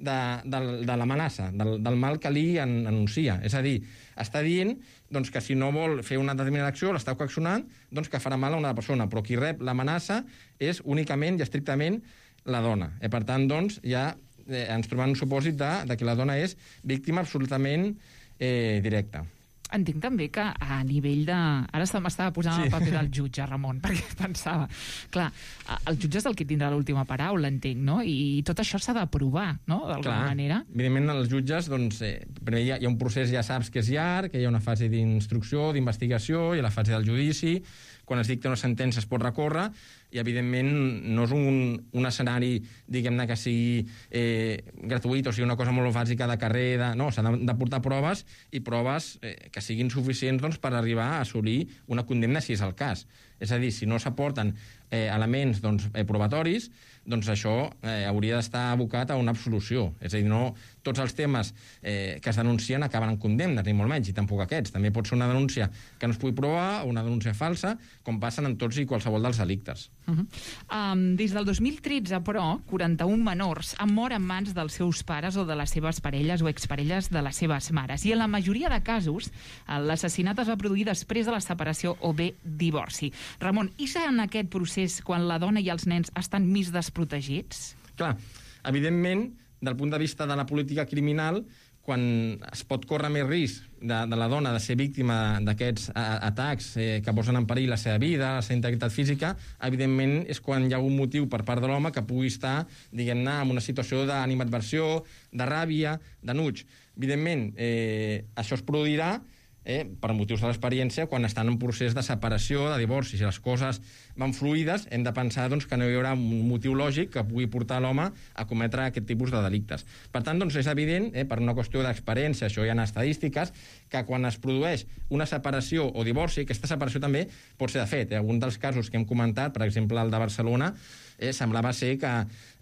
de l'amenaça, del mal que li anuncia. És a dir, està dient que si no vol fer una determinada acció, l'està coaccionant, que farà mal a una persona, però qui rep l'amenaça és únicament i estrictament la dona. Per tant, ja ens trobem un supòsit de que la dona és víctima absolutament directa. Entenc també que a nivell de... Ara m'estava posant el paper del jutge, Ramon, perquè pensava... Clar, el jutge és el que tindrà l'última paraula, entenc, no? I tot això s'ha d'aprovar, no?, d'alguna manera. Evidentment, els jutges, primer hi ha un procés, ja saps que és llarg, que hi ha una fase d'instrucció, d'investigació, i la fase del judici. Quan es dicta una sentència es pot recórrer, i evidentment no és un escenari, diguem-ne, que sigui gratuït, o sigui, una cosa molt bàsica de carrer, no, s'han de portar proves, i proves que siguin suficients per arribar a assolir una condemna, si és el cas. És a dir, si no s'aporten elements probatoris, doncs això hauria d'estar abocat a una absolució. És a dir, no tots els temes que es denuncien acaben en condemnes, ni molt menys, i tampoc aquests. També pot ser una denúncia que no es pugui provar o una denúncia falsa, com passen en tots i qualsevol dels delictes. Des del 2013, però, 41 menors han mort en mans dels seus pares o de les seves parelles o exparelles de les seves mares. I en la majoria de casos, l'assassinat es va produir després de la separació o bé divorci. Ramon, i és en aquest procés quan la dona i els nens estan més desprotegits? Clar, evidentment, del punt de vista de la política criminal, quan es pot córrer més risc de la dona de ser víctima d'aquests atacs que posen en perill la seva vida, la seva integritat física, evidentment és quan hi ha un motiu per part de l'home que pugui estar, diguem-ne, en una situació d'animadversió, de ràbia, d'enuig. Evidentment, això es produirà per motius de l'experiència quan estan en procés de separació, de divorci. Si les coses van fluides, hem de pensar que no hi haurà un motiu lògic que pugui portar l'home a cometre aquest tipus de delictes. Per tant, és evident, per una qüestió d'experiència, això hi ha estadístiques, que quan es produeix una separació o divorci, aquesta separació també pot ser de fet. Algun dels casos que hem comentat, per exemple el de Barcelona, semblava ser que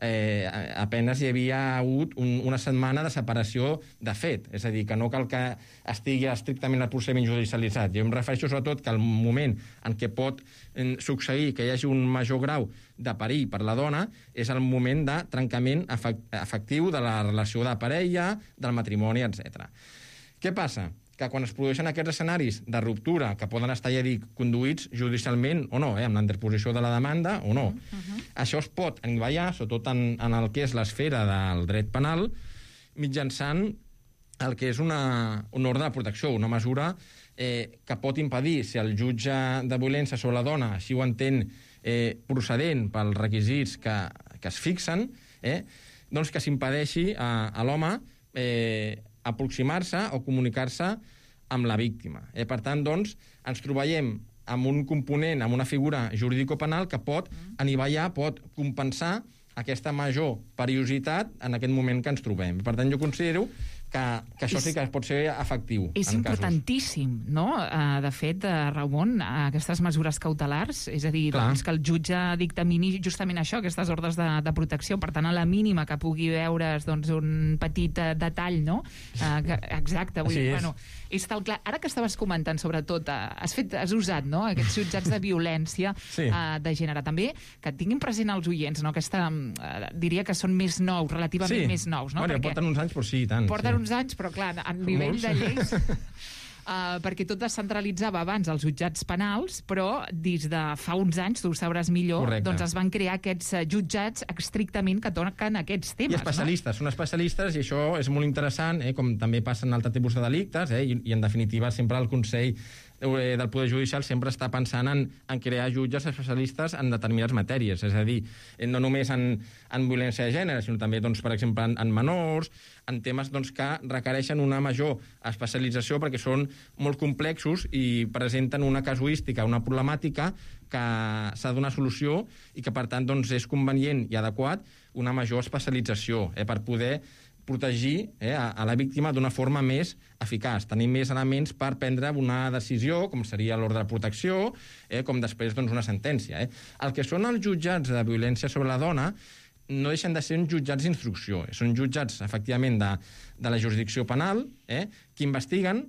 apenas hi havia hagut una setmana de separació de fet. És a dir, que no cal que estigui estrictament el procediment judicialitzat. Jo em refereixo sobretot que el moment en què pot succeir que hi hagi un major grau de perill per la dona és el moment de trencament efectiu de la relació de parella, del matrimoni, etc. Què passa? Que quan es produeixen aquests escenaris de ruptura, que poden estar, ja dic, conduïts judicialment o no, amb la interposició de la demanda o no, això es pot anivellar, sobretot en el que és l'esfera del dret penal, mitjançant el que és un ordre de protecció, una mesura que pot impedir, si el jutge de violència sobre la dona així ho entén procedent pels requisits que es fixen, doncs que s'impedeixi a l'home aproximar-se o comunicar-se amb la víctima. Per tant, doncs, ens trobem amb un component, amb una figura jurídico-penal que pot anivellar, pot compensar aquesta major perillositat en aquest moment que ens trobem. Per tant, jo considero que això sí que pot ser efectiu. És importantíssim, no? De fet, Ramon, aquestes mesures cautelars, és a dir, doncs, que el jutge dictamini justament això, aquestes ordres de protecció, per tant, a la mínima que pugui veure's doncs, un petit detall, no? Exacte, vull dir, bueno, és tal clar. Ara que estaves comentant, sobretot, has usat, no?, aquests jutjats de violència de gènere. També que tinguin present els oients, no?, aquesta, diria que són més nous, relativament més nous, no? Bueno, porten uns anys, però sí, tant. Porten uns anys, però clar, a nivell de lleis... perquè tot es centralitzava abans als jutjats penals, però des de fa uns anys, tu ho sabràs millor, doncs es van crear aquests jutjats estrictament que toquen aquests temes. I especialistes, són especialistes, i això és molt interessant, com també passa en altre tipus de delictes, i en definitiva sempre el Consell del Poder Judicial sempre està pensant en crear jutges especialistes en determinades matèries, és a dir, no només en violència de gènere, sinó també, doncs, per exemple, en menors, en temes doncs, que requereixen una major especialització perquè són molt complexos i presenten una casuística, una problemàtica que s'ha de donar solució i que, per tant, doncs, és convenient i adequat una major especialització per poder protegir a la víctima d'una forma més eficaç, tenir més elements per prendre una decisió, com seria l'ordre de protecció, com després doncs, una sentència. El que són els jutjats de violència sobre la dona no deixen de ser uns jutjats d'instrucció. Són jutjats, efectivament, de la jurisdicció penal, que investiguen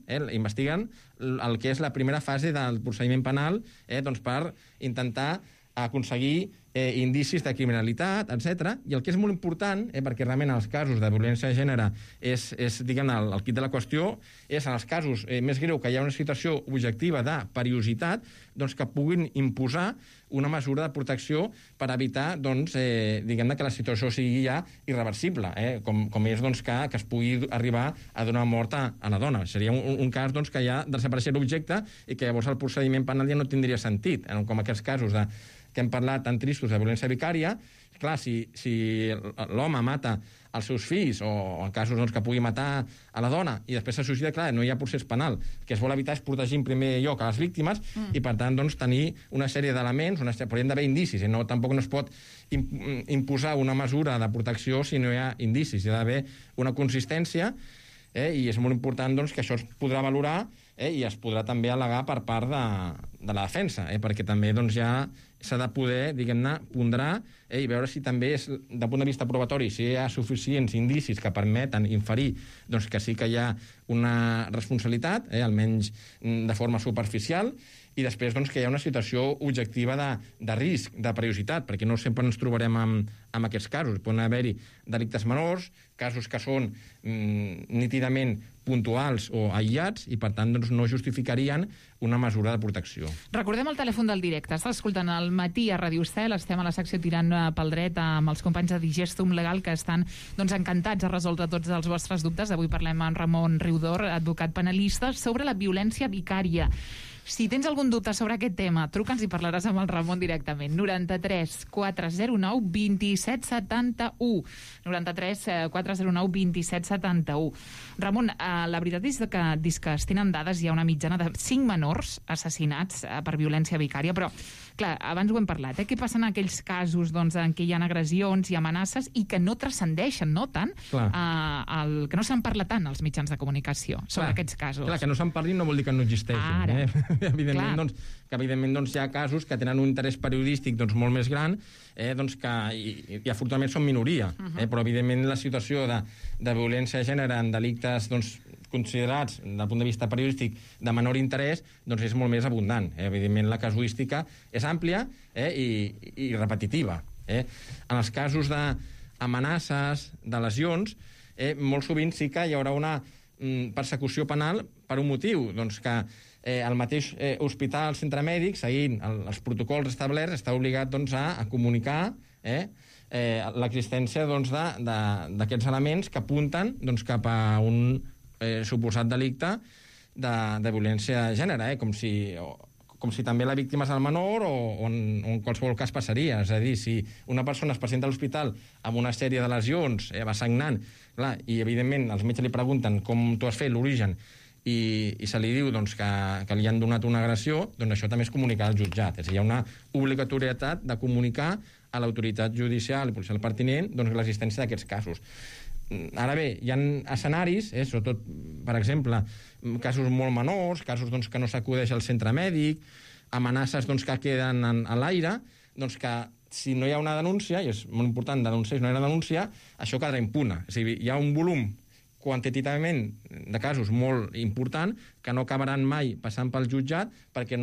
el que és la primera fase del procediment penal doncs, per intentar aconseguir indicis de criminalitat, etc. I el que és molt important, perquè realment els casos de violència de gènere és diguem-ne, el quid de la qüestió, és en els casos més greu que hi ha una situació objectiva de perillositat, doncs que puguin imposar una mesura de protecció per evitar, doncs, diguem-ne, que la situació sigui ja irreversible, com és doncs, que es pugui arribar a donar mort a la dona. Seria un cas doncs, que ja desapareixer l'objecte i que llavors el procediment penal ja no tindria sentit, com aquests casos que hem parlat tan tristos de violència vicària. Clar, si l'home mata els seus fills, o en casos doncs, que pugui matar a la dona i després se suïcida, clar, no hi ha procés penal. El que es vol evitar és protegir en primer lloc a les víctimes i, per tant, doncs, tenir una sèrie d'elements, però hi ha d'haver indicis, tampoc no es pot imposar una mesura de protecció si no hi ha indicis. Hi ha d'haver una consistència i és molt important doncs, que això es podrà valorar i es podrà també al·legar per part de la defensa, perquè també doncs, ja s'ha de poder, diguem-ne, ponderar i veure si també és, de punt de vista probatori, si hi ha suficients indicis que permeten inferir doncs, que sí que hi ha una responsabilitat, almenys de forma superficial, i després doncs, que hi ha una situació objectiva de risc, de perillositat, perquè no sempre ens trobarem amb aquests casos. Poden haver-hi delictes menors, casos que són nítidament puntuals o aïllats i, per tant, doncs, no justificarien una mesura de protecció. Recordem el telèfon del directe. Estàs escoltant al matí a Radio Estel, estem a la secció tirant pel dret amb els companys de Digestum Legal que estan doncs, encantats a resoldre tots els vostres dubtes. Avui parlem amb Ramon Riudor, advocat penalista, sobre la violència vicària. Si tens algun dubte sobre aquest tema, truca'ns i parlaràs amb el Ramon directament. 93 409 27 71. 93 409 27 71. Ramon, la veritat és que des que es tenen dades hi ha una mitjana de 5 menors assassinats per violència vicària, però, clar, abans ho hem parlat, què passa en aquells casos doncs, en què hi ha agressions i amenaces i que no transcendeixen, no tant, que no se'n parla tant als mitjans de comunicació sobre aquests casos? Clar, que no se'n parli no vol dir que no existeixin. Evidentment, hi ha casos que tenen un interès periodístic doncs, molt més gran, doncs que, i afortunadament són minoria, però evidentment la situació de violència de gènere en delictes doncs, considerats, del punt de vista periodístic, de menor interès, doncs és molt més abundant. Evidentment la casuística és àmplia i repetitiva. En els casos d'amenaces, de lesions, molt sovint sí que hi haurà una persecució penal per un motiu, doncs que el mateix hospital, el centre mèdic, seguint els protocols establerts, està obligat doncs, a comunicar l'existència doncs, d'aquests elements que apunten doncs, cap a un suposat delicte de violència de gènere, com si també la víctima és el menor o en qualsevol cas passaria. És a dir, si una persona es presenta a l'hospital amb una sèrie de lesions, va sagnant, clar, i evidentment els metges li pregunten com tu has fet l'origen, i se li diu doncs, que li han donat una agressió, doncs això també és comunicar al jutjat. És a dir, hi ha una obligatorietat de comunicar a l'autoritat judicial i policial pertinent doncs, l'existència d'aquests casos. Ara bé, hi ha escenaris, sobretot, per exemple, casos molt menors, casos doncs, que no s'acudeix al centre mèdic, amenaces doncs, que queden a l'aire, doncs que si no hi ha una denúncia, i és molt important denunciar, si no hi ha una denúncia, això quedarà impune. És a dir, hi ha un volum quantitativament de casos molt important que no acabaran mai passant pel jutjat perquè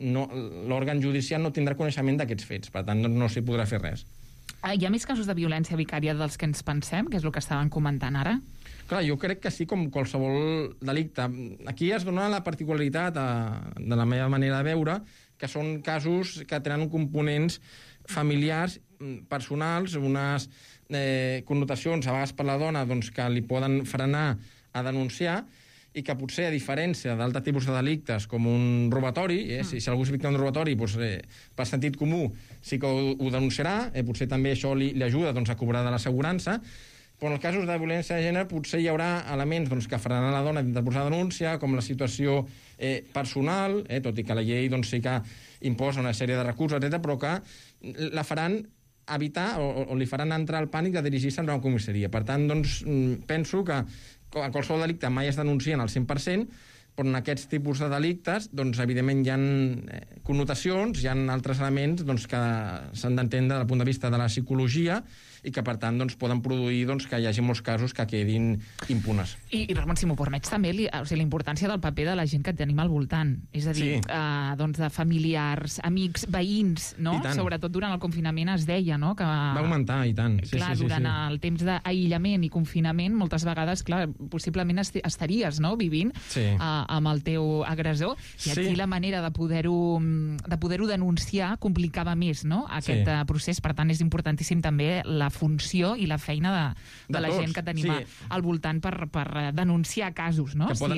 l'òrgan judicial no tindrà coneixement d'aquests fets. Per tant, no s'hi podrà fer res. Hi ha més casos de violència vicària dels que ens pensem, que és el que estaven comentant ara? Clar, jo crec que sí, com qualsevol delicte. Aquí es dona la particularitat, de la meva manera de veure, que són casos que tenen components familiars, personals, unes connotacions, a vegades per la dona, doncs, que li poden frenar a denunciar, i que potser, a diferència d'altres tipus de delictes, com un robatori, si algú és víctima d'un robatori, doncs, per sentit comú sí que ho denunciarà, potser també això li ajuda doncs, a cobrar de l'assegurança, però en els casos de violència de gènere potser hi haurà elements doncs, que frenaran la dona d'interposar denúncia, com la situació personal, tot i que la llei doncs, sí que imposa una sèrie de recursos, etc., però que la faran evitar o li faran entrar al pànic de dirigir-se a una comissaria. Per tant, doncs, penso que a qualsevol delicte mai es denuncien al 100%, però en aquests tipus de delictes, doncs, evidentment, hi ha connotacions, hi ha altres elements doncs, que s'han d'entendre des del punt de vista de la psicologia i que, per tant, doncs, poden produir doncs, que hi hagi molts casos que quedin impunes. I Ramon, si m'ho permets, també la importància del paper de la gent que tenim al voltant. És a dir, doncs, de familiars, amics, veïns, no? Sobretot durant el confinament es deia, no? Que, va augmentar, i tant. Clar, durant el temps d'aïllament i confinament, moltes vegades, clar, possiblement estaries, no?, vivint amb el teu agressor, i aquí la manera de poder-ho denunciar complicava més, no?, aquest procés. Per tant, és importantíssim també la funció i la feina de la gent que tenim al voltant per denunciar casos, no? Que poden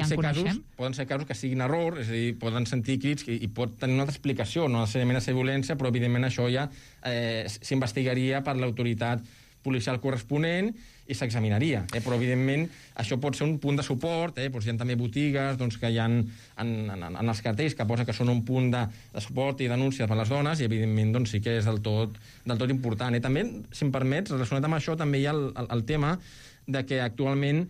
ser casos que siguin error, és a dir, poden sentir crits i pot tenir una altra explicació, no necessàriament ser violència, però evidentment això ja s'investigaria per l'autoritat policial corresponent i s'examinaria. Però, evidentment, això pot ser un punt de suport. Hi ha també botigues que hi ha en els cartells que posa que són un punt de suport i denúncia per les dones, i, evidentment, sí que és del tot important. També, si em permets, relacionat amb això, també hi ha el tema de que actualment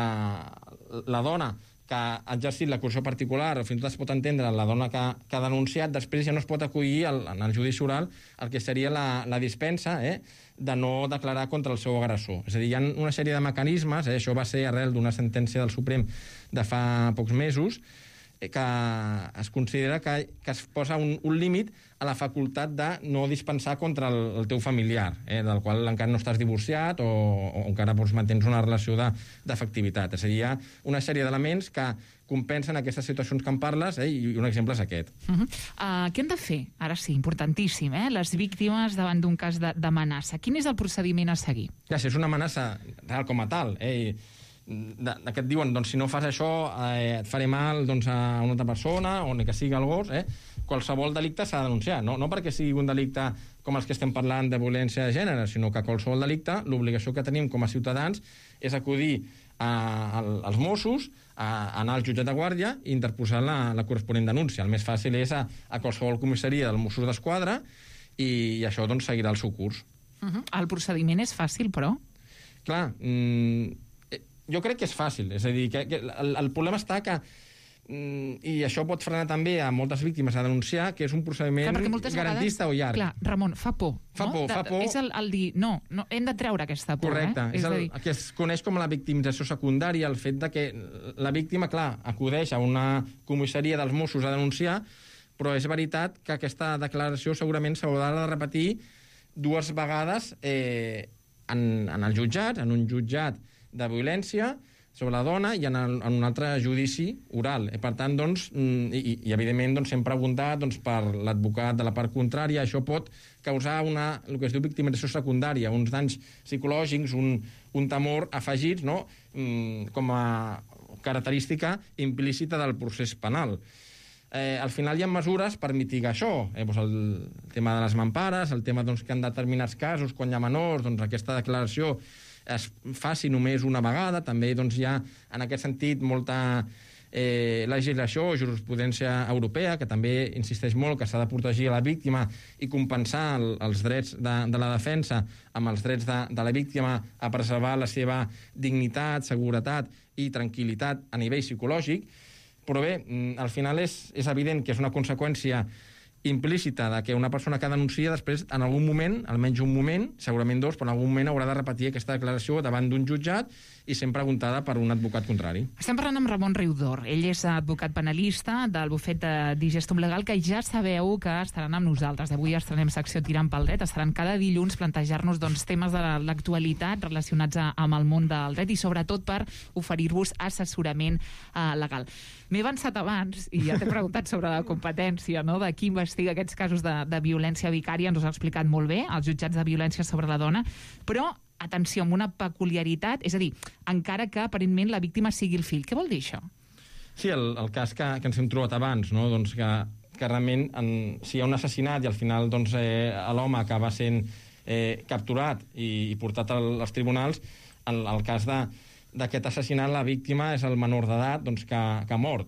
la dona que ha exercit l'acusació particular, o fins i tot es pot entendre la dona que ha denunciat, després ja no es pot acollir en el judici oral el que seria la dispensa de no declarar contra el seu agressor. És a dir, hi ha una sèrie de mecanismes, això va ser arrel d'una sentència del Suprem de fa pocs mesos, que es considera que es posa un límit a la facultat de no dispensar contra el teu familiar, del qual encara no estàs divorciat o encara mantens una relació d'afectivitat. És a dir, hi ha una sèrie d'elements que compensen aquestes situacions que en parles, i un exemple és aquest. Què hem de fer? Ara sí, importantíssim, les víctimes davant d'un cas d'amenaça. Quin és el procediment a seguir? Si és una amenaça real com a tal, que et diuen, doncs, si no fas això et faré mal a una altra persona o ni que sigui el gos, qualsevol delicte s'ha de denunciar, no perquè sigui un delicte com els que estem parlant de violència de gènere, sinó que qualsevol delicte, l'obligació que tenim com a ciutadans és acudir als Mossos, anar al jutjat de guàrdia i interposar la corresponent denúncia. El més fàcil és a qualsevol comissaria dels Mossos d'Esquadra, i això doncs seguirà el seu curs. El procediment és fàcil, però? Clar, jo crec que és fàcil, és a dir, que el problema està que, i això pot frenar també a moltes víctimes a denunciar, que és un procediment garantista o llarg. Clar, Ramon, fa por. Fa por. És el dir, no, hem de treure aquesta por. Correcte, és el que es coneix com la victimització secundària, el fet de que la víctima, clar, acudeix a una comissaria dels Mossos a denunciar, però és veritat que aquesta declaració segurament s'haurà de repetir 2 vegades en el jutjat, en un jutjat de violència sobre la dona i en un altre judici oral. Per tant, doncs, i evidentment doncs, hem preguntat per l'advocat de la part contrària, això pot causar el que es diu victimització secundària, uns danys psicològics, un temor afegit, no?, com a característica implícita del procés penal. Al final hi ha mesures per mitigar això, el tema de les mampares, el tema que en determinats casos, quan hi ha menors, aquesta declaració es faci només una vegada. També hi ha, en aquest sentit, molta legislació o jurisprudència europea, que també insisteix molt que s'ha de protegir la víctima i compensar els drets de la defensa amb els drets de la víctima a preservar la seva dignitat, seguretat i tranquil·litat a nivell psicològic. Però bé, al final és evident que és una conseqüència implícita de que una persona que denuncia després, en algun moment, almenys un moment, segurament dos, però en algun moment haurà de repetir aquesta declaració davant d'un jutjat i sent preguntada per un advocat contrari. Estem parlant amb Ramon Riudor. Ell és advocat penalista del bufet de Digestum Legal, que ja sabeu que estaran amb nosaltres. Avui estrenem secció Tirant pel Dret. Estaran cada dilluns plantejar-nos temes de l'actualitat relacionats amb el món del dret i sobretot per oferir-vos assessorament legal. M'he avançat abans i ja t'he preguntat sobre la competència, no?, de qui investiga aquests casos de violència vicària. Ens ho ha explicat molt bé, els jutjats de violència sobre la dona, però atenció, amb una peculiaritat, és a dir, encara que aparentment la víctima sigui el fill. Què vol dir això? Sí, el cas que ens hem trobat abans, no?, doncs que realment si hi ha un assassinat i al final l'home acaba sent capturat i portat als tribunals, el cas d'aquest assassinat, la víctima és el menor d'edat que ha mort.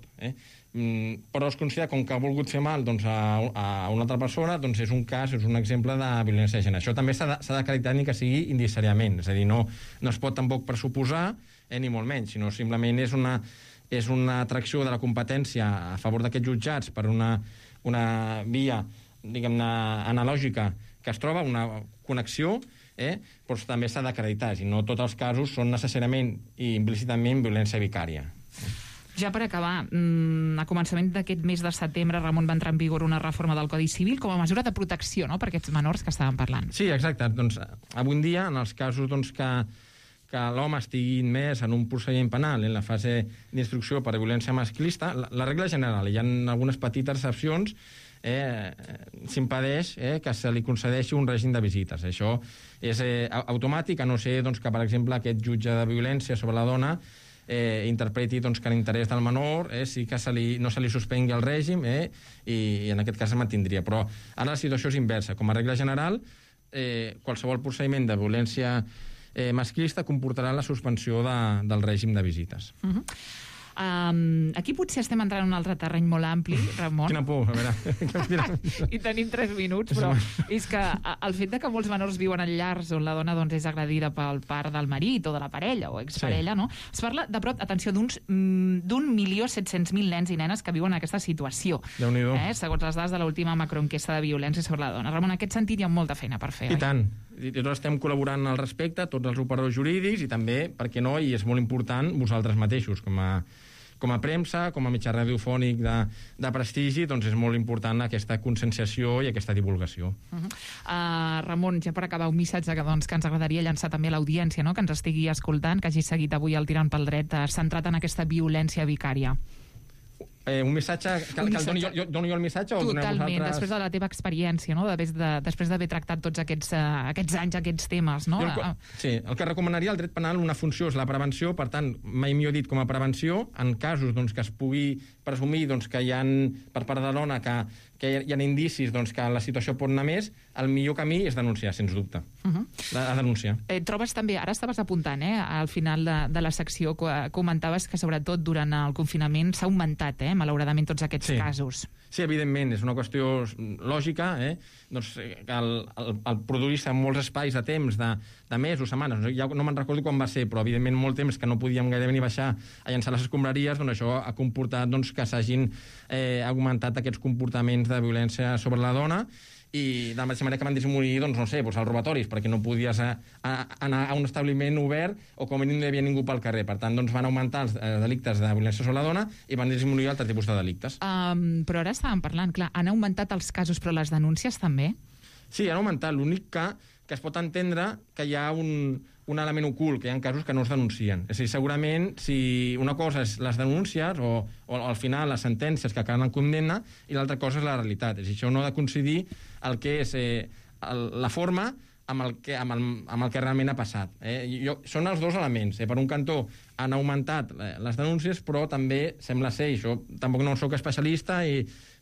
Però es considera, com que ha volgut fer mal a una altra persona, és un cas, és un exemple de violència de gènere. Això també s'ha d'acreditar ni que sigui indiciariament, és a dir, no es pot tampoc pressuposar, ni molt menys, sinó simplement és una atracció de la competència a favor d'aquests jutjats per una via, diguem-ne, analògica que es troba, una connexió, però també s'ha d'acreditar, i no tots els casos són necessàriament i implícitament violència vicària. Ja per acabar, a començament d'aquest mes de setembre, Ramon, va entrar en vigor una reforma del Codi Civil com a mesura de protecció, no?, per aquests menors que estàvem parlant. Sí, exacte. Avui en dia, en els casos que l'home estigui admès en un procediment penal en la fase d'instrucció per violència masclista, la regla general, hi ha algunes petites excepcions, s'impedeix que se li concedeixi un règim de visites. Això és automàtic, a no ser que, per exemple, aquest jutge de violència sobre la dona interpreti que l'interès del menor sí que no se li suspengui el règim i en aquest cas es mantindria. Però ara la situació és inversa. Com a regla general, qualsevol procediment de violència masclista comportarà la suspensió del règim de visites. Aquí potser estem entrant en un altre terreny molt ampli, Ramon. Quina por, a veure. I tenim 3 minuts, però és que el fet que molts menors viuen en llars on la dona és agredida pel pare del marit o de la parella o exparella, no? Es parla de prop, atenció, d'1.700.000 nens i nenes que viuen en aquesta situació. Déu-n'hi-do. Segons les dades de l'última macroenquesta de violència sobre la dona. Ramon, en aquest sentit hi ha molta feina per fer. I tant. Nosaltres estem col·laborant al respecte, tots els operadors jurídics i també, per què no, i és molt important, vosaltres mateixos, com a premsa, com a mitjà radiofònic de prestigi, doncs és molt important aquesta conscienciació i aquesta divulgació. Ramon, ja per acabar, un missatge que ens agradaria llançar també a l'audiència, no?, que ens estigui escoltant, que hagi seguit avui el Tirant pel Dret, centrat en aquesta violència vicària. Un missatge, dono jo el missatge o doneu vosaltres? Totalment, després de la teva experiència, no?, després d'haver tractat tots aquests anys, aquests temes, no? Sí, el que recomanaria al dret penal, una funció és la prevenció, per tant, mai millor dit com a prevenció, en casos que es pugui presumir que hi ha, per part de la dona, que hi ha indicis que la situació pot anar més, el millor camí és denunciar, sens dubte. La denúncia. Trobes també, ara estaves apuntant, al final de la secció, comentaves que sobretot durant el confinament s'ha augmentat, malauradament, tots aquests casos. Sí, evidentment, és una qüestió lògica, que el produir-se en molts espais de temps, de mesos, setmanes, ja no me'n recordo quan va ser, però evidentment molt temps que no podíem gairebé ni baixar a llançar les escombraries, doncs això ha comportat que s'hagin augmentat aquests comportaments de violència sobre la dona, i de la mateixa manera que van disminuir, els robatoris, perquè no podies anar a un establiment obert o com a mínim no hi havia ningú pel carrer. Per tant, van augmentar els delictes de violència sobre la dona i van disminuir altres tipus de delictes. Però ara estàvem parlant, clar, han augmentat els casos, però les denúncies també? Sí, han augmentat. L'únic que es pot entendre que hi ha un element ocult, que hi ha casos que no es denuncien. És a dir, segurament, si una cosa és les denúncies o al final les sentències que acaben en condemna i l'altra cosa és la realitat. És a dir, això no ha de coincidir el que és la forma amb el que realment ha passat. Són els dos elements. Per un cantó han augmentat les denúncies, però també sembla ser, això tampoc no soc especialista,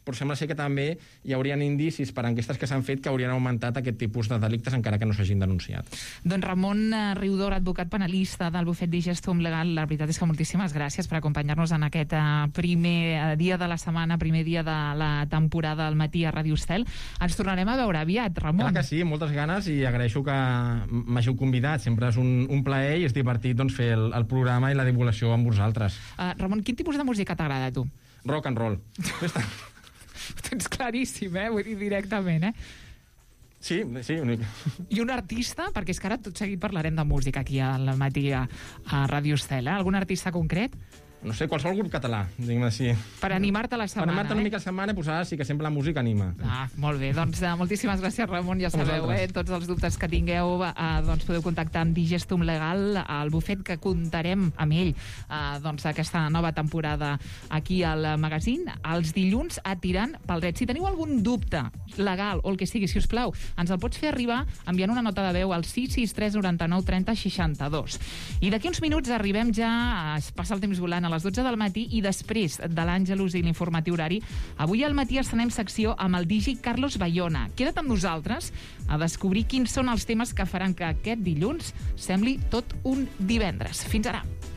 però sembla ser que també hi haurien indicis per enquestes que s'han fet que haurien augmentat aquest tipus de delictes encara que no s'hagin denunciat. Doncs Ramon Riudor, advocat penalista del bufet Digestum Legal, la veritat és que moltíssimes gràcies per acompanyar-nos en aquest primer dia de la setmana, primer dia de la temporada al matí a Ràdio Estel. Ens tornarem a veure aviat, Ramon. Clar que sí, moltes ganes, i agraeixo que m'hàgiu convidat. Sempre és un plaer i és divertit fer el programa i la divulgació amb vosaltres. Ramon, quin tipus de música t'agrada a tu? Rock and roll. Ho tens claríssim, vull dir directament, Sí. I un artista? Perquè és que ara tot seguit parlarem de música aquí al matí a Ràdio Estel. Algun artista concret? No sé, qualsevol grup català, diguem així. Per animar-te la setmana, Per animar-te una mica la setmana i posar, sí que sempre la música anima. Molt bé, doncs moltíssimes gràcies, Ramon, ja sabeu, tots els dubtes que tingueu, doncs podeu contactar amb Digestum Legal, el bufet que comptarem amb ell, doncs aquesta nova temporada aquí al magazín, els dilluns a Tirant pel Dret. Si teniu algun dubte legal o el que sigui, si us plau, ens el pots fer arribar enviant una nota de veu al 663 99 30 62. I d'aquí uns minuts arribem ja, es passa el temps volant, a les 12 del matí, i després de l'Àngelus i l'informatiu horari, avui al matí estrenem secció amb el digi Carlos Bayona. Queda't amb nosaltres a descobrir quins són els temes que faran que aquest dilluns sembli tot un divendres. Fins ara.